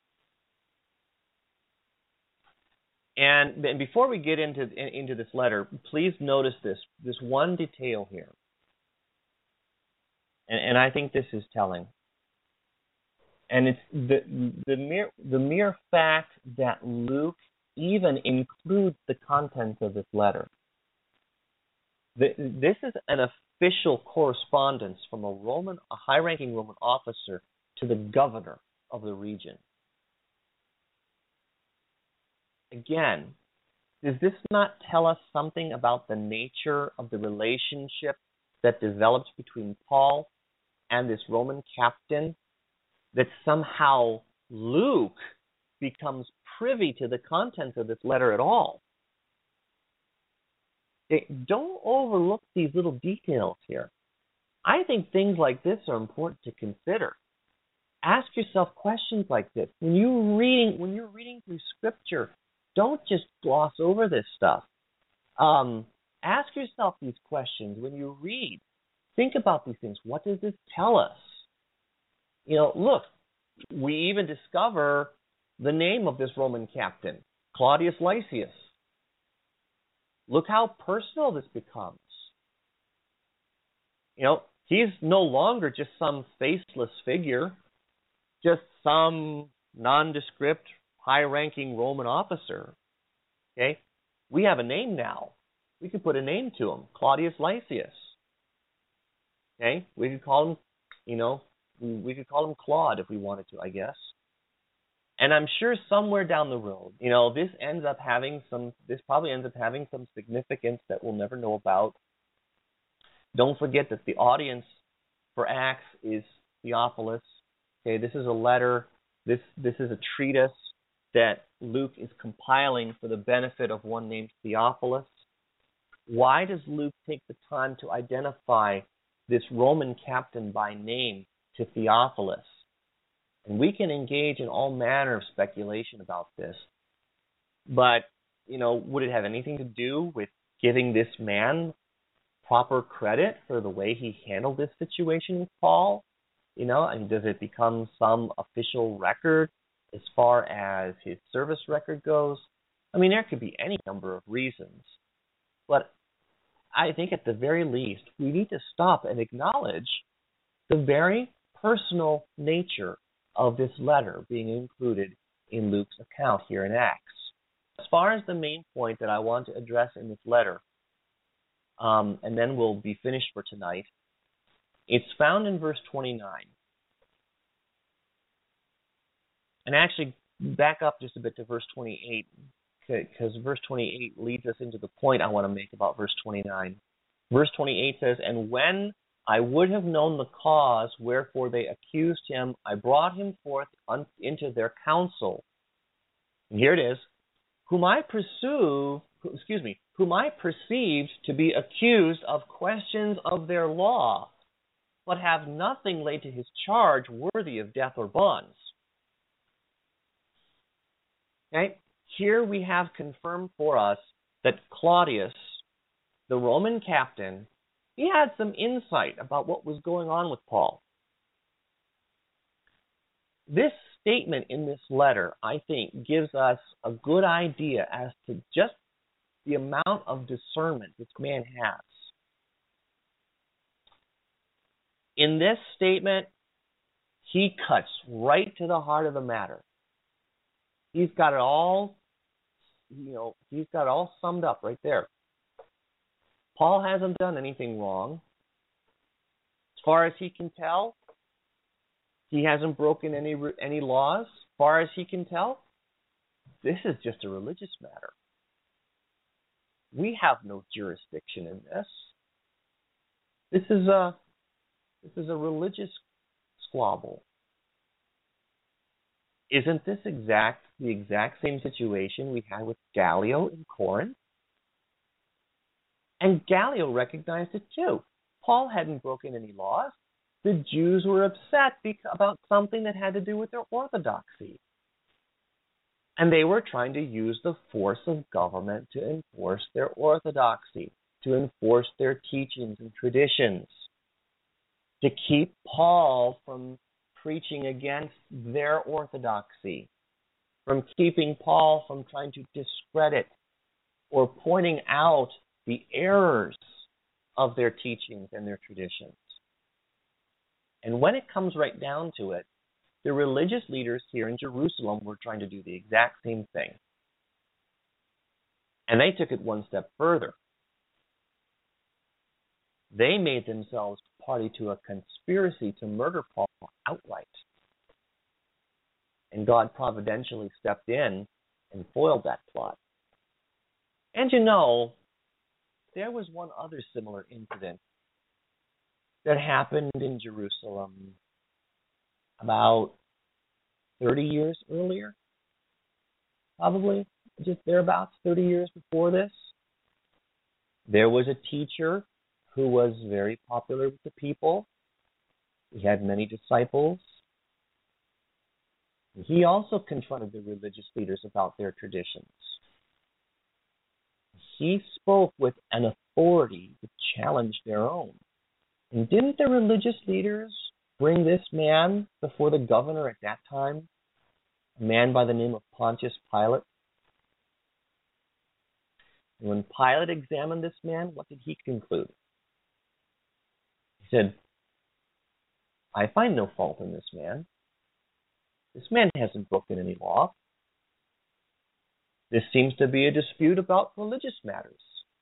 And before we get into this letter, please notice this one detail here. And I think this is telling. And it's the mere fact that Luke even includes the contents of this letter. This is an official correspondence from a high-ranking Roman officer to the governor of the region. Again, does this not tell us something about the nature of the relationship that develops between Paul and this Roman captain? That somehow Luke becomes privy to the contents of this letter at all. Don't overlook these little details here. I think things like this are important to consider. Ask yourself questions like this. When you're reading through Scripture, don't just gloss over this stuff. Ask yourself these questions when you read. Think about these things. What does this tell us? Look, we even discover the name of this Roman captain, Claudius Lysias. Look how personal this becomes. He's no longer just some faceless figure, just some nondescript, high-ranking Roman officer. Okay? we have a name now. We could put a name to him, Claudius Lysias. Okay, we could call him, we could call him Claude if we wanted to, I guess. And I'm sure somewhere down the road, this probably ends up having some significance that we'll never know about. Don't forget that the audience for Acts is Theophilus. Okay, this is a letter. This is a treatise that Luke is compiling for the benefit of one named Theophilus. Why does Luke take the time to identify this Roman captain by name to Theophilus? And we can engage in all manner of speculation about this. But, would it have anything to do with giving this man proper credit for the way he handled this situation with Paul? And does it become some official record as far as his service record goes? There could be any number of reasons. But I think at the very least, we need to stop and acknowledge the very personal nature of this letter being included in Luke's account here in Acts. As far as the main point that I want to address in this letter, and then we'll be finished for tonight, it's found in verse 29. And actually, back up just a bit to verse 28, because verse 28 leads us into the point I want to make about verse 29. Verse 28 says, "And when I would have known the cause wherefore they accused him, I brought him forth into their council." And here it is, whom I perceived to be accused of questions of their law, but have nothing laid to his charge worthy of death or bonds. Okay? Here we have confirmed for us that Claudius, the Roman captain, he had some insight about what was going on with Paul. This statement in this letter, I think, gives us a good idea as to just the amount of discernment this man has. In this statement, he cuts right to the heart of the matter. He's got it all, he's got it all summed up right there. Paul hasn't done anything wrong. As far as he can tell, he hasn't broken any laws. As far as he can tell, this is just a religious matter. We have no jurisdiction in this. This is a religious squabble. Isn't this the exact same situation we had with Gallio in Corinth? And Gallio recognized it too. Paul hadn't broken any laws. The Jews were upset about something that had to do with their orthodoxy. And they were trying to use the force of government to enforce their orthodoxy, to enforce their teachings and traditions, to keep Paul from preaching against their orthodoxy, from keeping Paul from trying to discredit or pointing out the errors of their teachings and their traditions. And when it comes right down to it, the religious leaders here in Jerusalem were trying to do the exact same thing. And they took it one step further. They made themselves party to a conspiracy to murder Paul outright. And God providentially stepped in and foiled that plot. And there was one other similar incident that happened in Jerusalem about 30 years earlier, probably just thereabouts, 30 years before this. There was a teacher who was very popular with the people. He had many disciples. He also confronted the religious leaders about their traditions. He spoke with an authority to challenge their own. And didn't the religious leaders bring this man before the governor at that time, a man by the name of Pontius Pilate? And when Pilate examined this man, what did he conclude? He said, "I find no fault in this man. This man hasn't broken any law." This seems to be a dispute about religious matters.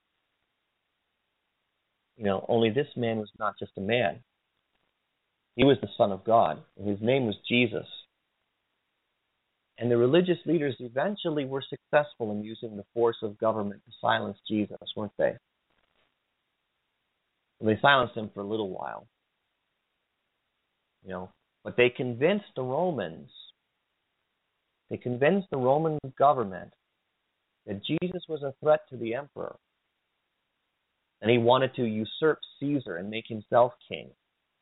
Only this man was not just a man. He was the Son of God, and his name was Jesus. And the religious leaders eventually were successful in using the force of government to silence Jesus, weren't they? They silenced him for a little while. But they convinced the Roman government that Jesus was a threat to the emperor. And he wanted to usurp Caesar and make himself king.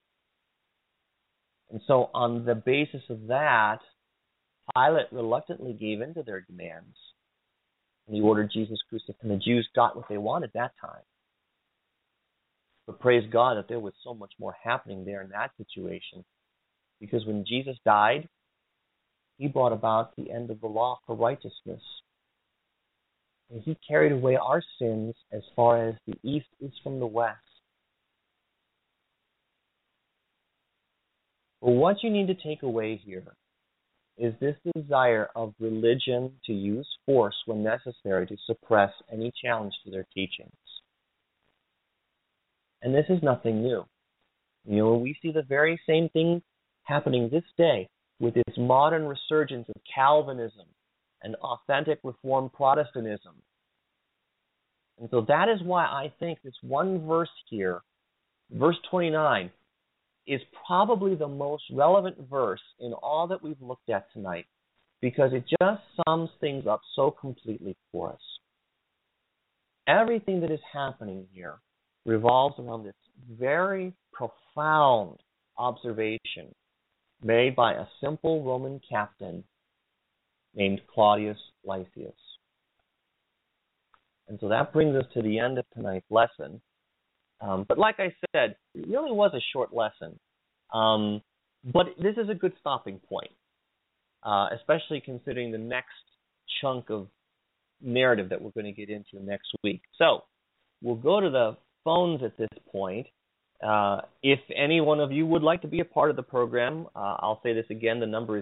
And so on the basis of that, Pilate reluctantly gave in to their demands. And he ordered Jesus crucified. And the Jews got what they wanted that time. But praise God that there was so much more happening there in that situation. Because when Jesus died, he brought about the end of the law for righteousness. And he carried away our sins as far as the east is from the west. But what you need to take away here is this desire of religion to use force when necessary to suppress any challenge to their teachings. And this is nothing new. We see the very same thing happening this day with this modern resurgence of Calvinism and authentic Reformed Protestantism. And so that is why I think this one verse here, verse 29, is probably the most relevant verse in all that we've looked at tonight, because it just sums things up so completely for us. Everything that is happening here revolves around this very profound observation made by a simple Roman captain named Claudius Lysias. And so that brings us to the end of tonight's lesson. But like I said, it really was a short lesson. But this is a good stopping point, especially considering the next chunk of narrative that we're going to get into next week. So we'll go to the phones at this point. If any one of you would like to be a part of the program, I'll say this again. The number is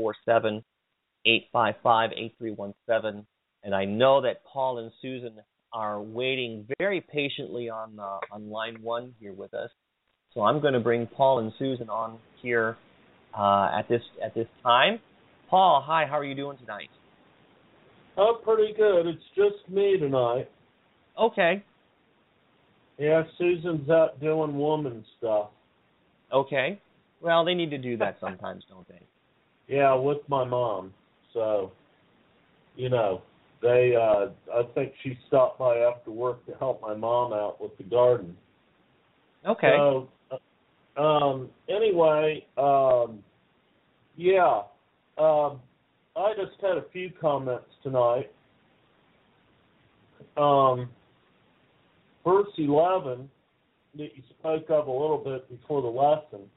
347-855-8317. And I know that Paul and Susan are waiting very patiently on line one here with us. So I'm going to bring Paul and Susan on here at this time. Paul, hi, how are you doing tonight? Oh, pretty good. It's just me tonight. Okay. Yeah, Susan's out doing woman stuff. Okay. Well, they need to do that sometimes, don't they? Yeah, with my mom. So, I think she stopped by after work to help my mom out with the garden. Okay. So, anyway, I just had a few comments tonight. Verse 11 that you spoke of a little bit before the lesson,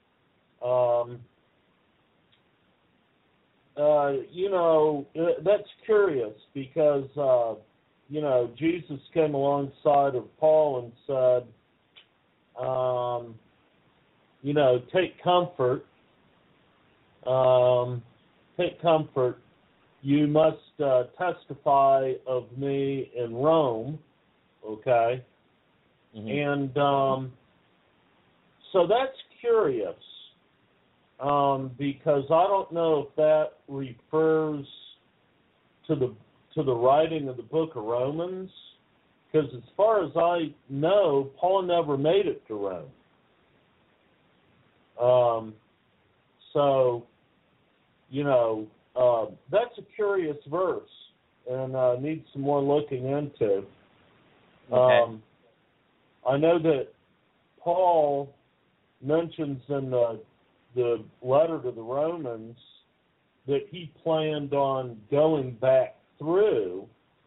that's curious because, Jesus came alongside of Paul and said, take comfort. Take comfort. You must testify of me in Rome. Okay? Mm-hmm. And so that's curious because I don't know if that refers to the writing of the book of Romans, because as far as I know, Paul never made it to Rome. That's a curious verse and needs some more looking into. Okay. I know that Paul mentions in the letter to the Romans that he planned on going back through,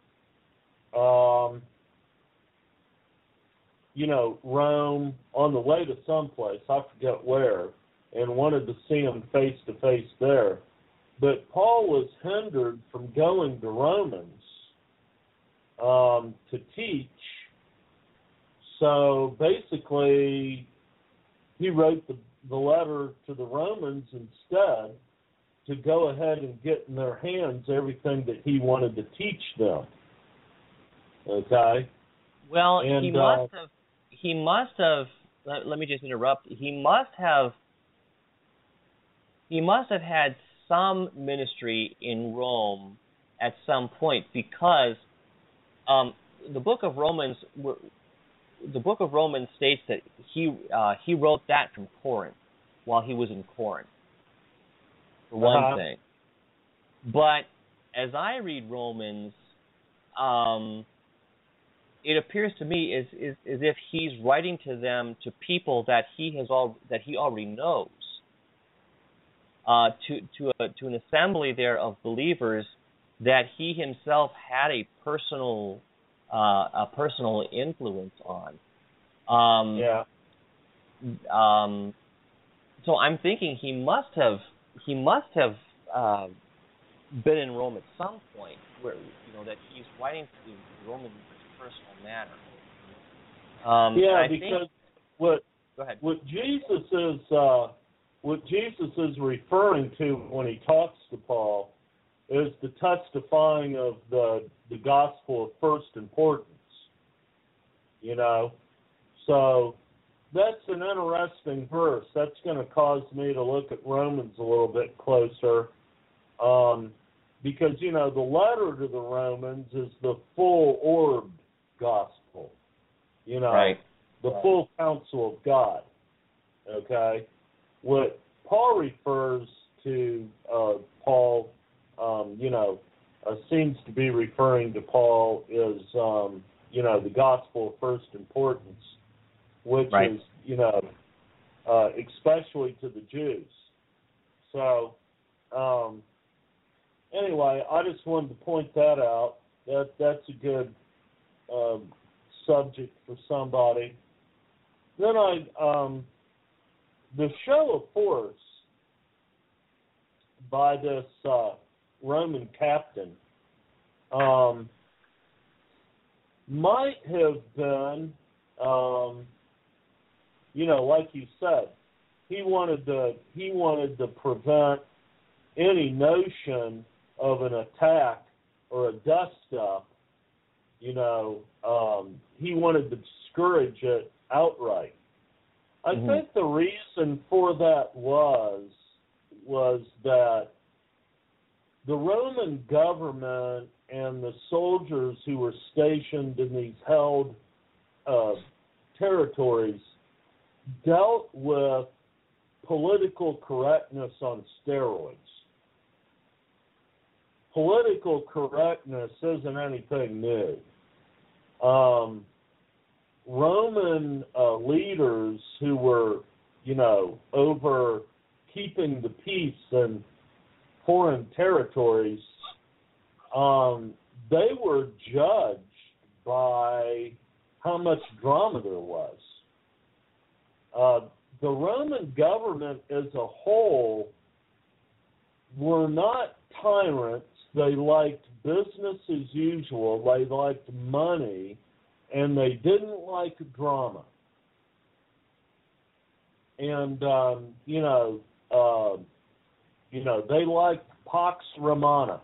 Rome on the way to someplace, I forget where, and wanted to see him face to face there. But Paul was hindered from going to Romans to teach. So basically, he wrote the letter to the Romans instead, to go ahead and get in their hands everything that he wanted to teach them. Okay? Well, And, he must have, let me just interrupt. He must have had some ministry in Rome at some point, because the book of Romans states that he wrote that from Corinth while he was in Corinth, for one thing. But as I read Romans, it appears to me as if he's writing to them, to people that he already knows, to an assembly there of believers that he himself had a personal influence on. So I'm thinking he must have been in Rome at some point, where that he's writing to the Romans in such a personal manner. Because what Jesus is referring to when he talks to Paul is the testifying of the gospel of first importance. So that's an interesting verse. That's going to cause me to look at Romans a little bit closer, because the letter to the Romans is the full-orbed gospel, the full counsel of God. Okay, what Paul refers to, Paul, seems to be referring to Paul is, the gospel of first importance, which is, especially to the Jews. So, anyway, I just wanted to point that out. That's a good subject for somebody. Then the show of force by this Roman captain might have been, like you said, he wanted to prevent any notion of an attack or a dust-up. He wanted to discourage it outright. I think the reason for that was that the Roman government and the soldiers who were stationed in these held territories dealt with political correctness on steroids. Political correctness isn't anything new. Roman leaders who were, over keeping the peace in foreign territories, they were judged by how much drama there was. The Roman government as a whole were not tyrants. They liked business as usual. They liked money, and they didn't like drama. And they liked Pax Romana,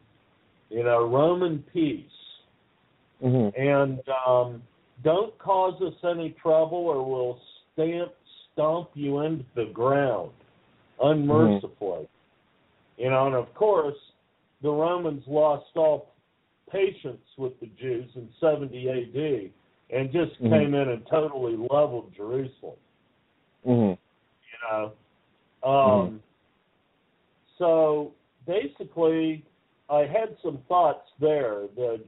Roman peace. And don't cause us any trouble, or we'll stomp you into the ground unmercifully. And of course, the Romans lost all patience with the Jews in 70 A.D. and just came in and totally leveled Jerusalem. So basically, I had some thoughts there that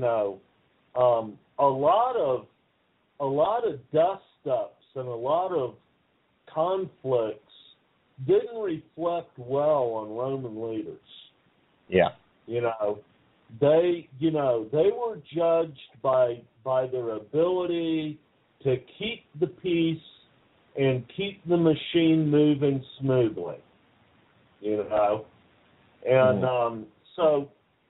a lot of dust-ups and a lot of conflicts didn't reflect well on Roman leaders. Yeah. They were judged by their ability to keep the peace and keep the machine moving smoothly. And so,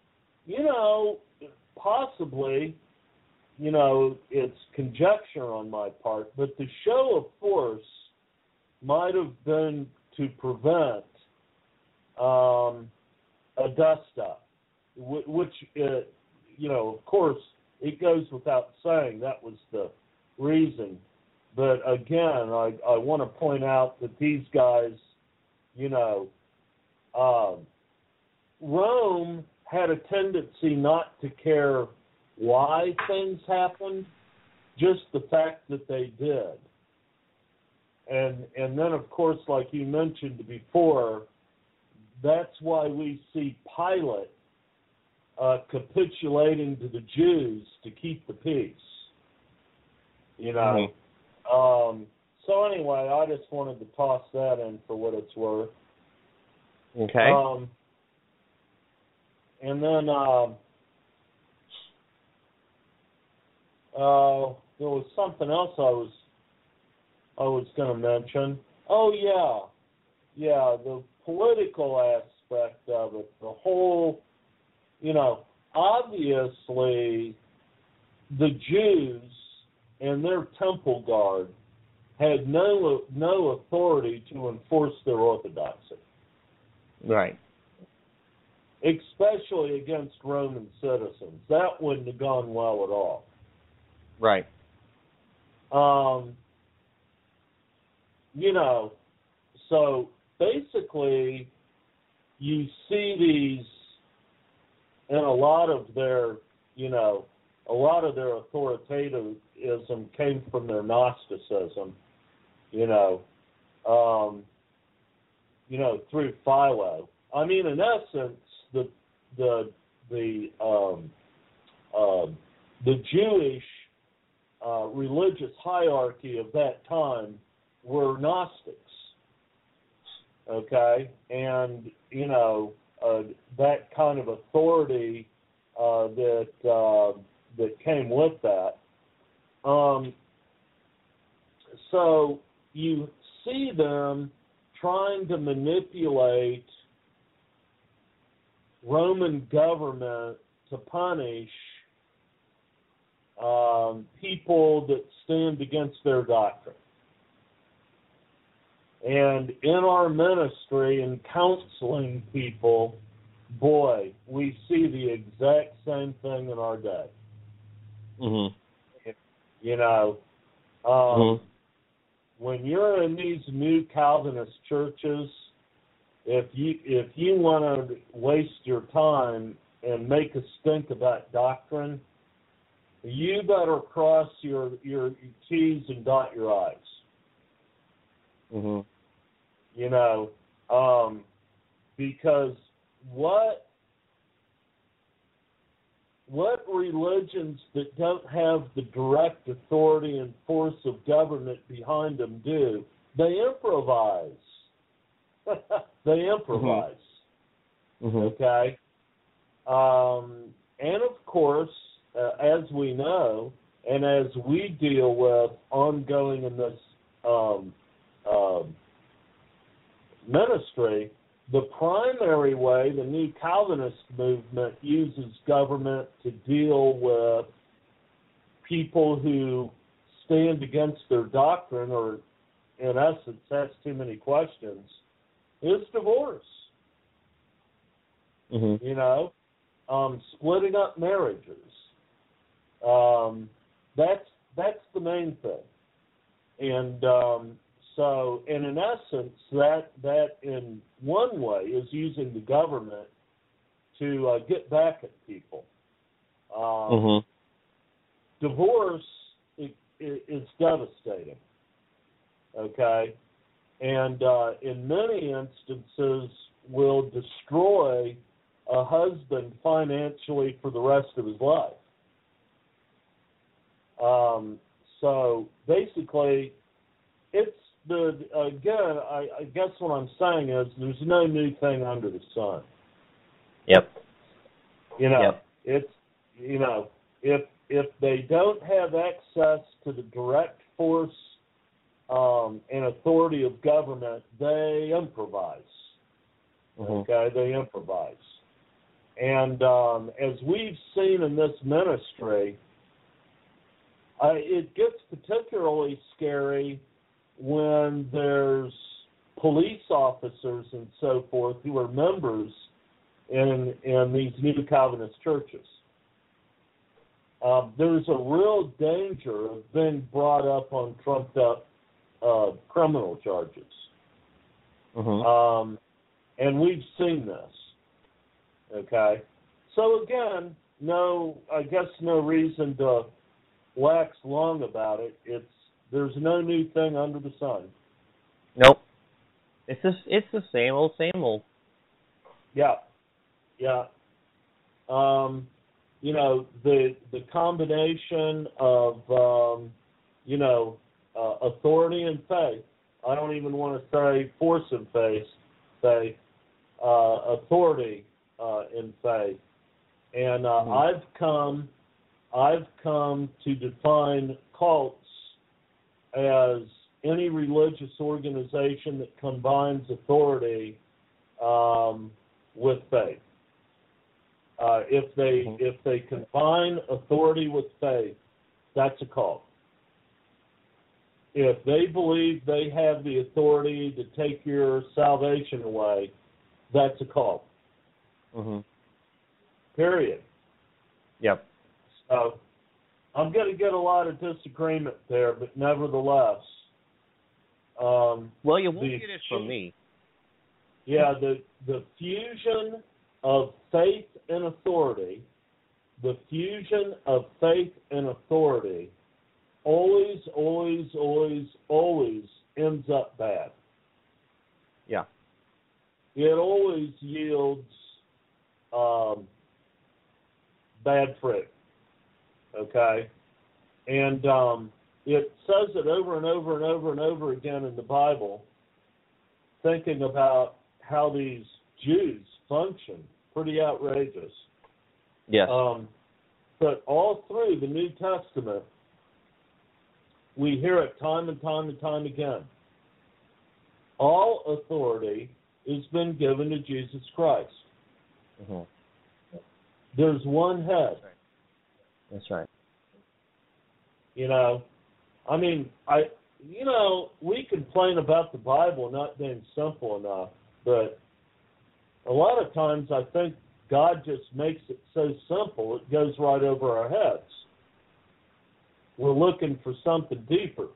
possibly, it's conjecture on my part, but the show of force might have been to prevent a dust-up, which, of course, it goes without saying that was the reason. But again, I want to point out that these guys, Rome had a tendency not to care why things happened, just the fact that they did. And then, of course, like you mentioned before, that's why we see Pilate capitulating to the Jews to keep the peace. Mm-hmm. So anyway, I just wanted to toss that in for what it's worth. Okay. And then there was something else I was going to mention. Oh yeah, the political aspect of it, the whole, obviously the Jews and their temple guard had no authority to enforce their orthodoxy. Right. Especially against Roman citizens. That wouldn't have gone well at all. Right. So basically you see these in a lot of their authoritativism came from their Gnosticism, through Philo. I mean, in essence, the Jewish religious hierarchy of that time were Gnostics. Okay, and that kind of authority that came with that. So you see them trying to manipulate Roman government to punish people that stand against their doctrine. And in our ministry and counseling people, boy, we see the exact same thing in our day. Mm-hmm. When you're in these new Calvinist churches, if you want to waste your time and make a stink about doctrine, you better cross your T's and dot your I's. Mm-hmm. Because what religions that don't have the direct authority and force of government behind them do? They improvise. They improvise. Mm-hmm. Okay? And of course, as we know, and as we deal with ongoing in this ministry, the primary way the New Calvinist movement uses government to deal with people who stand against their doctrine or, in essence, ask too many questions is divorce. Mm-hmm. Splitting up marriages. That's the main thing. And so, and in essence, that in one way is using the government to get back at people. Divorce is devastating, okay? And in many instances will destroy a husband financially for the rest of his life. So basically, it's I guess what I'm saying is there's no new thing under the sun. Yep. It's if they don't have access to the direct force and authority of government, they improvise. Mm-hmm. Okay, they improvise. And as we've seen in this ministry, it gets particularly scary when there's police officers and so forth who are members in these new Calvinist churches. There's a real danger of being brought up on trumped-up criminal charges. Mm-hmm. And we've seen this. Okay? So again, I guess no reason to wax long about it. There's no new thing under the sun. Nope. It's the same old. Yeah. The combination of authority and faith. I don't even want to say force and faith. Say authority in faith. And I've come to define cults as any religious organization that combines authority with faith. If they combine authority with faith, that's a cult. If they believe they have the authority to take your salvation away, that's a cult. Mm-hmm. Period. Yep. So I'm going to get a lot of disagreement there, but nevertheless. Well, you won't get it from me. Yeah, the fusion of faith and authority, always ends up bad. Yeah. It always yields bad fruit. Okay? And it says it over and over and over and over again in the Bible, thinking about how these Jews function. Pretty outrageous. Yes. But all through the New Testament, we hear it time and time and time again. All authority has been given to Jesus Christ. Mm-hmm. There's one head. That's right. We complain about the Bible not being simple enough, but a lot of times I think God just makes it so simple it goes right over our heads. We're looking for something deeper.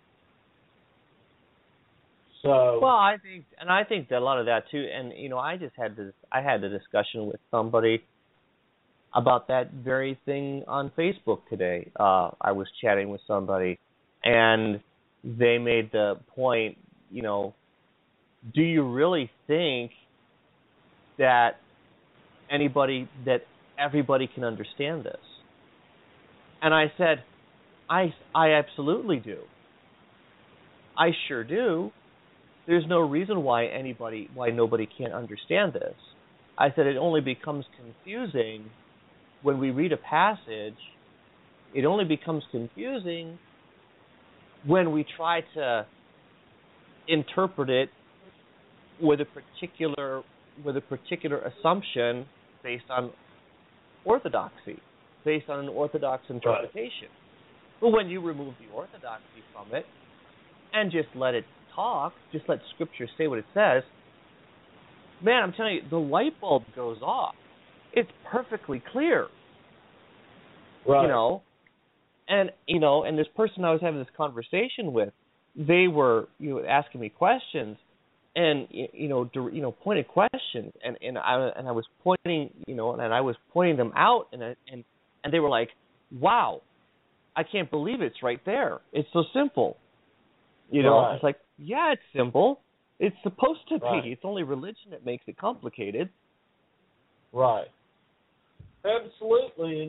So well, I think that a lot of that too. And I had the discussion with somebody about that very thing on Facebook today. I was chatting with somebody, and they made the point. Do you really think that everybody can understand this? And I said, I absolutely do. I sure do. There's no reason why nobody can't understand this. I said it only becomes confusing when we read a passage. It only becomes confusing when we try to interpret it with a particular assumption based on orthodoxy, based on an orthodox interpretation. Right. But when you remove the orthodoxy from it and just let it talk, just let Scripture say what it says, man, I'm telling you, the light bulb goes off. It's perfectly clear. Right. And this person I was having this conversation with, they were asking me questions, and pointed questions, and I was pointing them out, and they were like, wow, I can't believe it's right there. It's so simple. Right. I was like, yeah, it's simple. It's supposed to be. Right. It's only religion that makes it complicated. Right. Absolutely.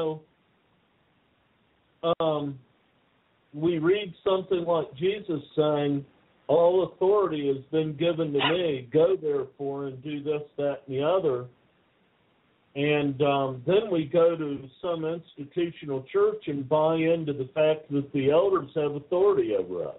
And we read something like Jesus saying, all authority has been given to me. Go therefore and do this, that, and the other. And then we go to some institutional church and buy into the fact that the elders have authority over us.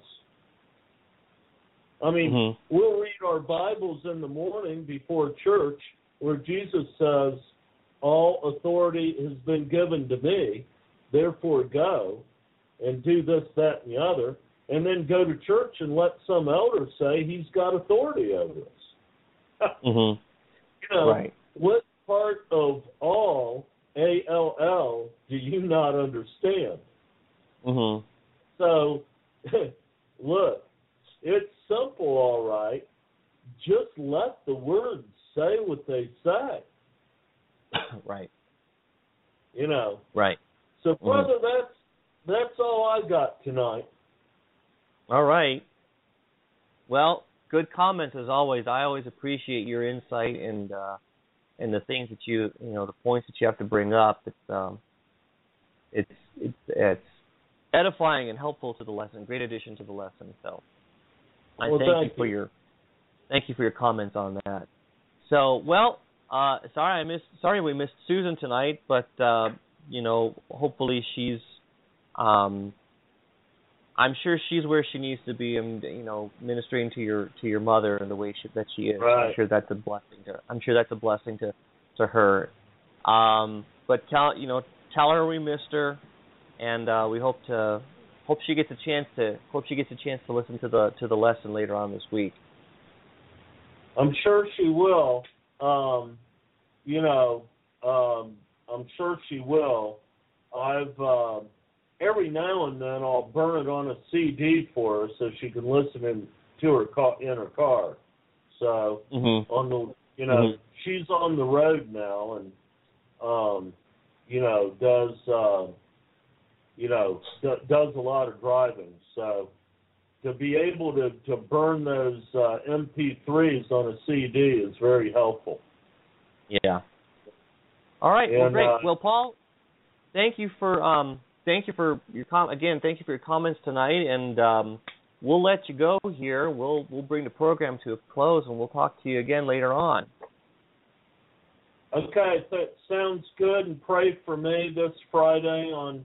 I mean, We'll read our Bibles in the morning before church where Jesus says, all authority has been given to me, therefore go and do this, that, and the other. and then go to church and let some elder say he's got authority over us. Mm-hmm. You know, right. What part of all, ALL, do you not understand? Mm-hmm. So, look, it's simple, all right. Just let the words say what they say. Right. You know. Right. So, brother, that's all I got tonight. All right. Well, good comments as always. I always appreciate your insight and the things that the points that you have to bring up. It's edifying and helpful to the lesson. Great addition to the lesson. So, I thank you for your comments on that. So, well, sorry we missed Susan tonight, but hopefully she's I'm sure she's where she needs to be, and ministering to your mother in the way that she is. Right. I'm sure that's a blessing to her. But tell her we missed her, and we hope she gets a chance to listen to the lesson later on this week. I'm sure she will. I'm sure she will. I've every now and then I'll burn it on a CD for her so she can listen in her car. So on the she's on the road now and does a lot of driving. So to be able to burn those MP3s on a CD is very helpful. Yeah. All right. Well, great. Well, Paul, thank you for your comments tonight, and we'll let you go here. We'll bring the program to a close, and we'll talk to you again later on. Okay, that sounds good. And pray for me this Friday on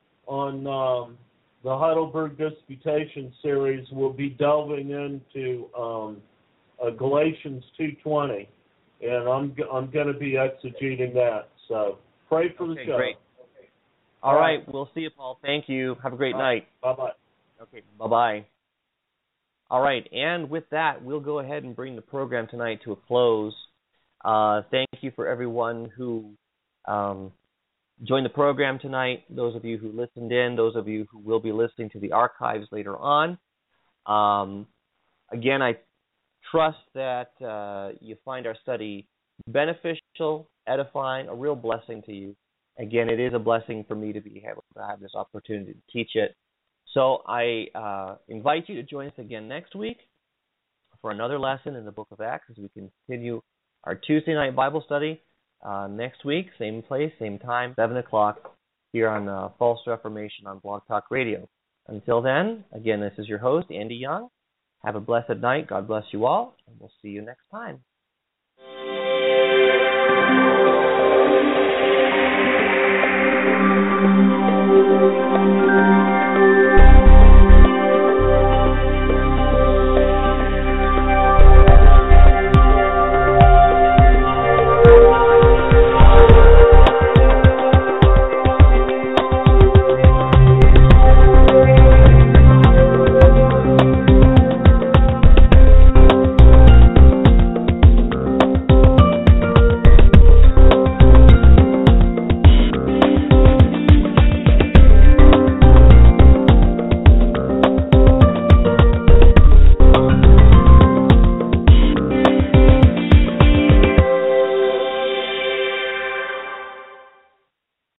the Heidelberg Disputation Series. We'll be delving into Galatians 2:20, and I'm going to be exegeting that. So pray for the show. Great. All right. We'll see you, Paul. Thank you. Have a great night. Bye-bye. Okay. Bye-bye. All right. And with that, we'll go ahead and bring the program tonight to a close. Thank you for everyone who joined the program tonight, those of you who listened in, those of you who will be listening to the archives later on. Again, I trust that you find our study beneficial, edifying, a real blessing to you. Again, it is a blessing for me to be able to have this opportunity to teach it. So I invite you to join us again next week for another lesson in the book of Acts as we continue our Tuesday night Bible study next week, same place, same time, 7 o'clock here on False Reformation on Blog Talk Radio. Until then, again, this is your host, Andy Young. Have a blessed night. God bless you all, and we'll see you next time.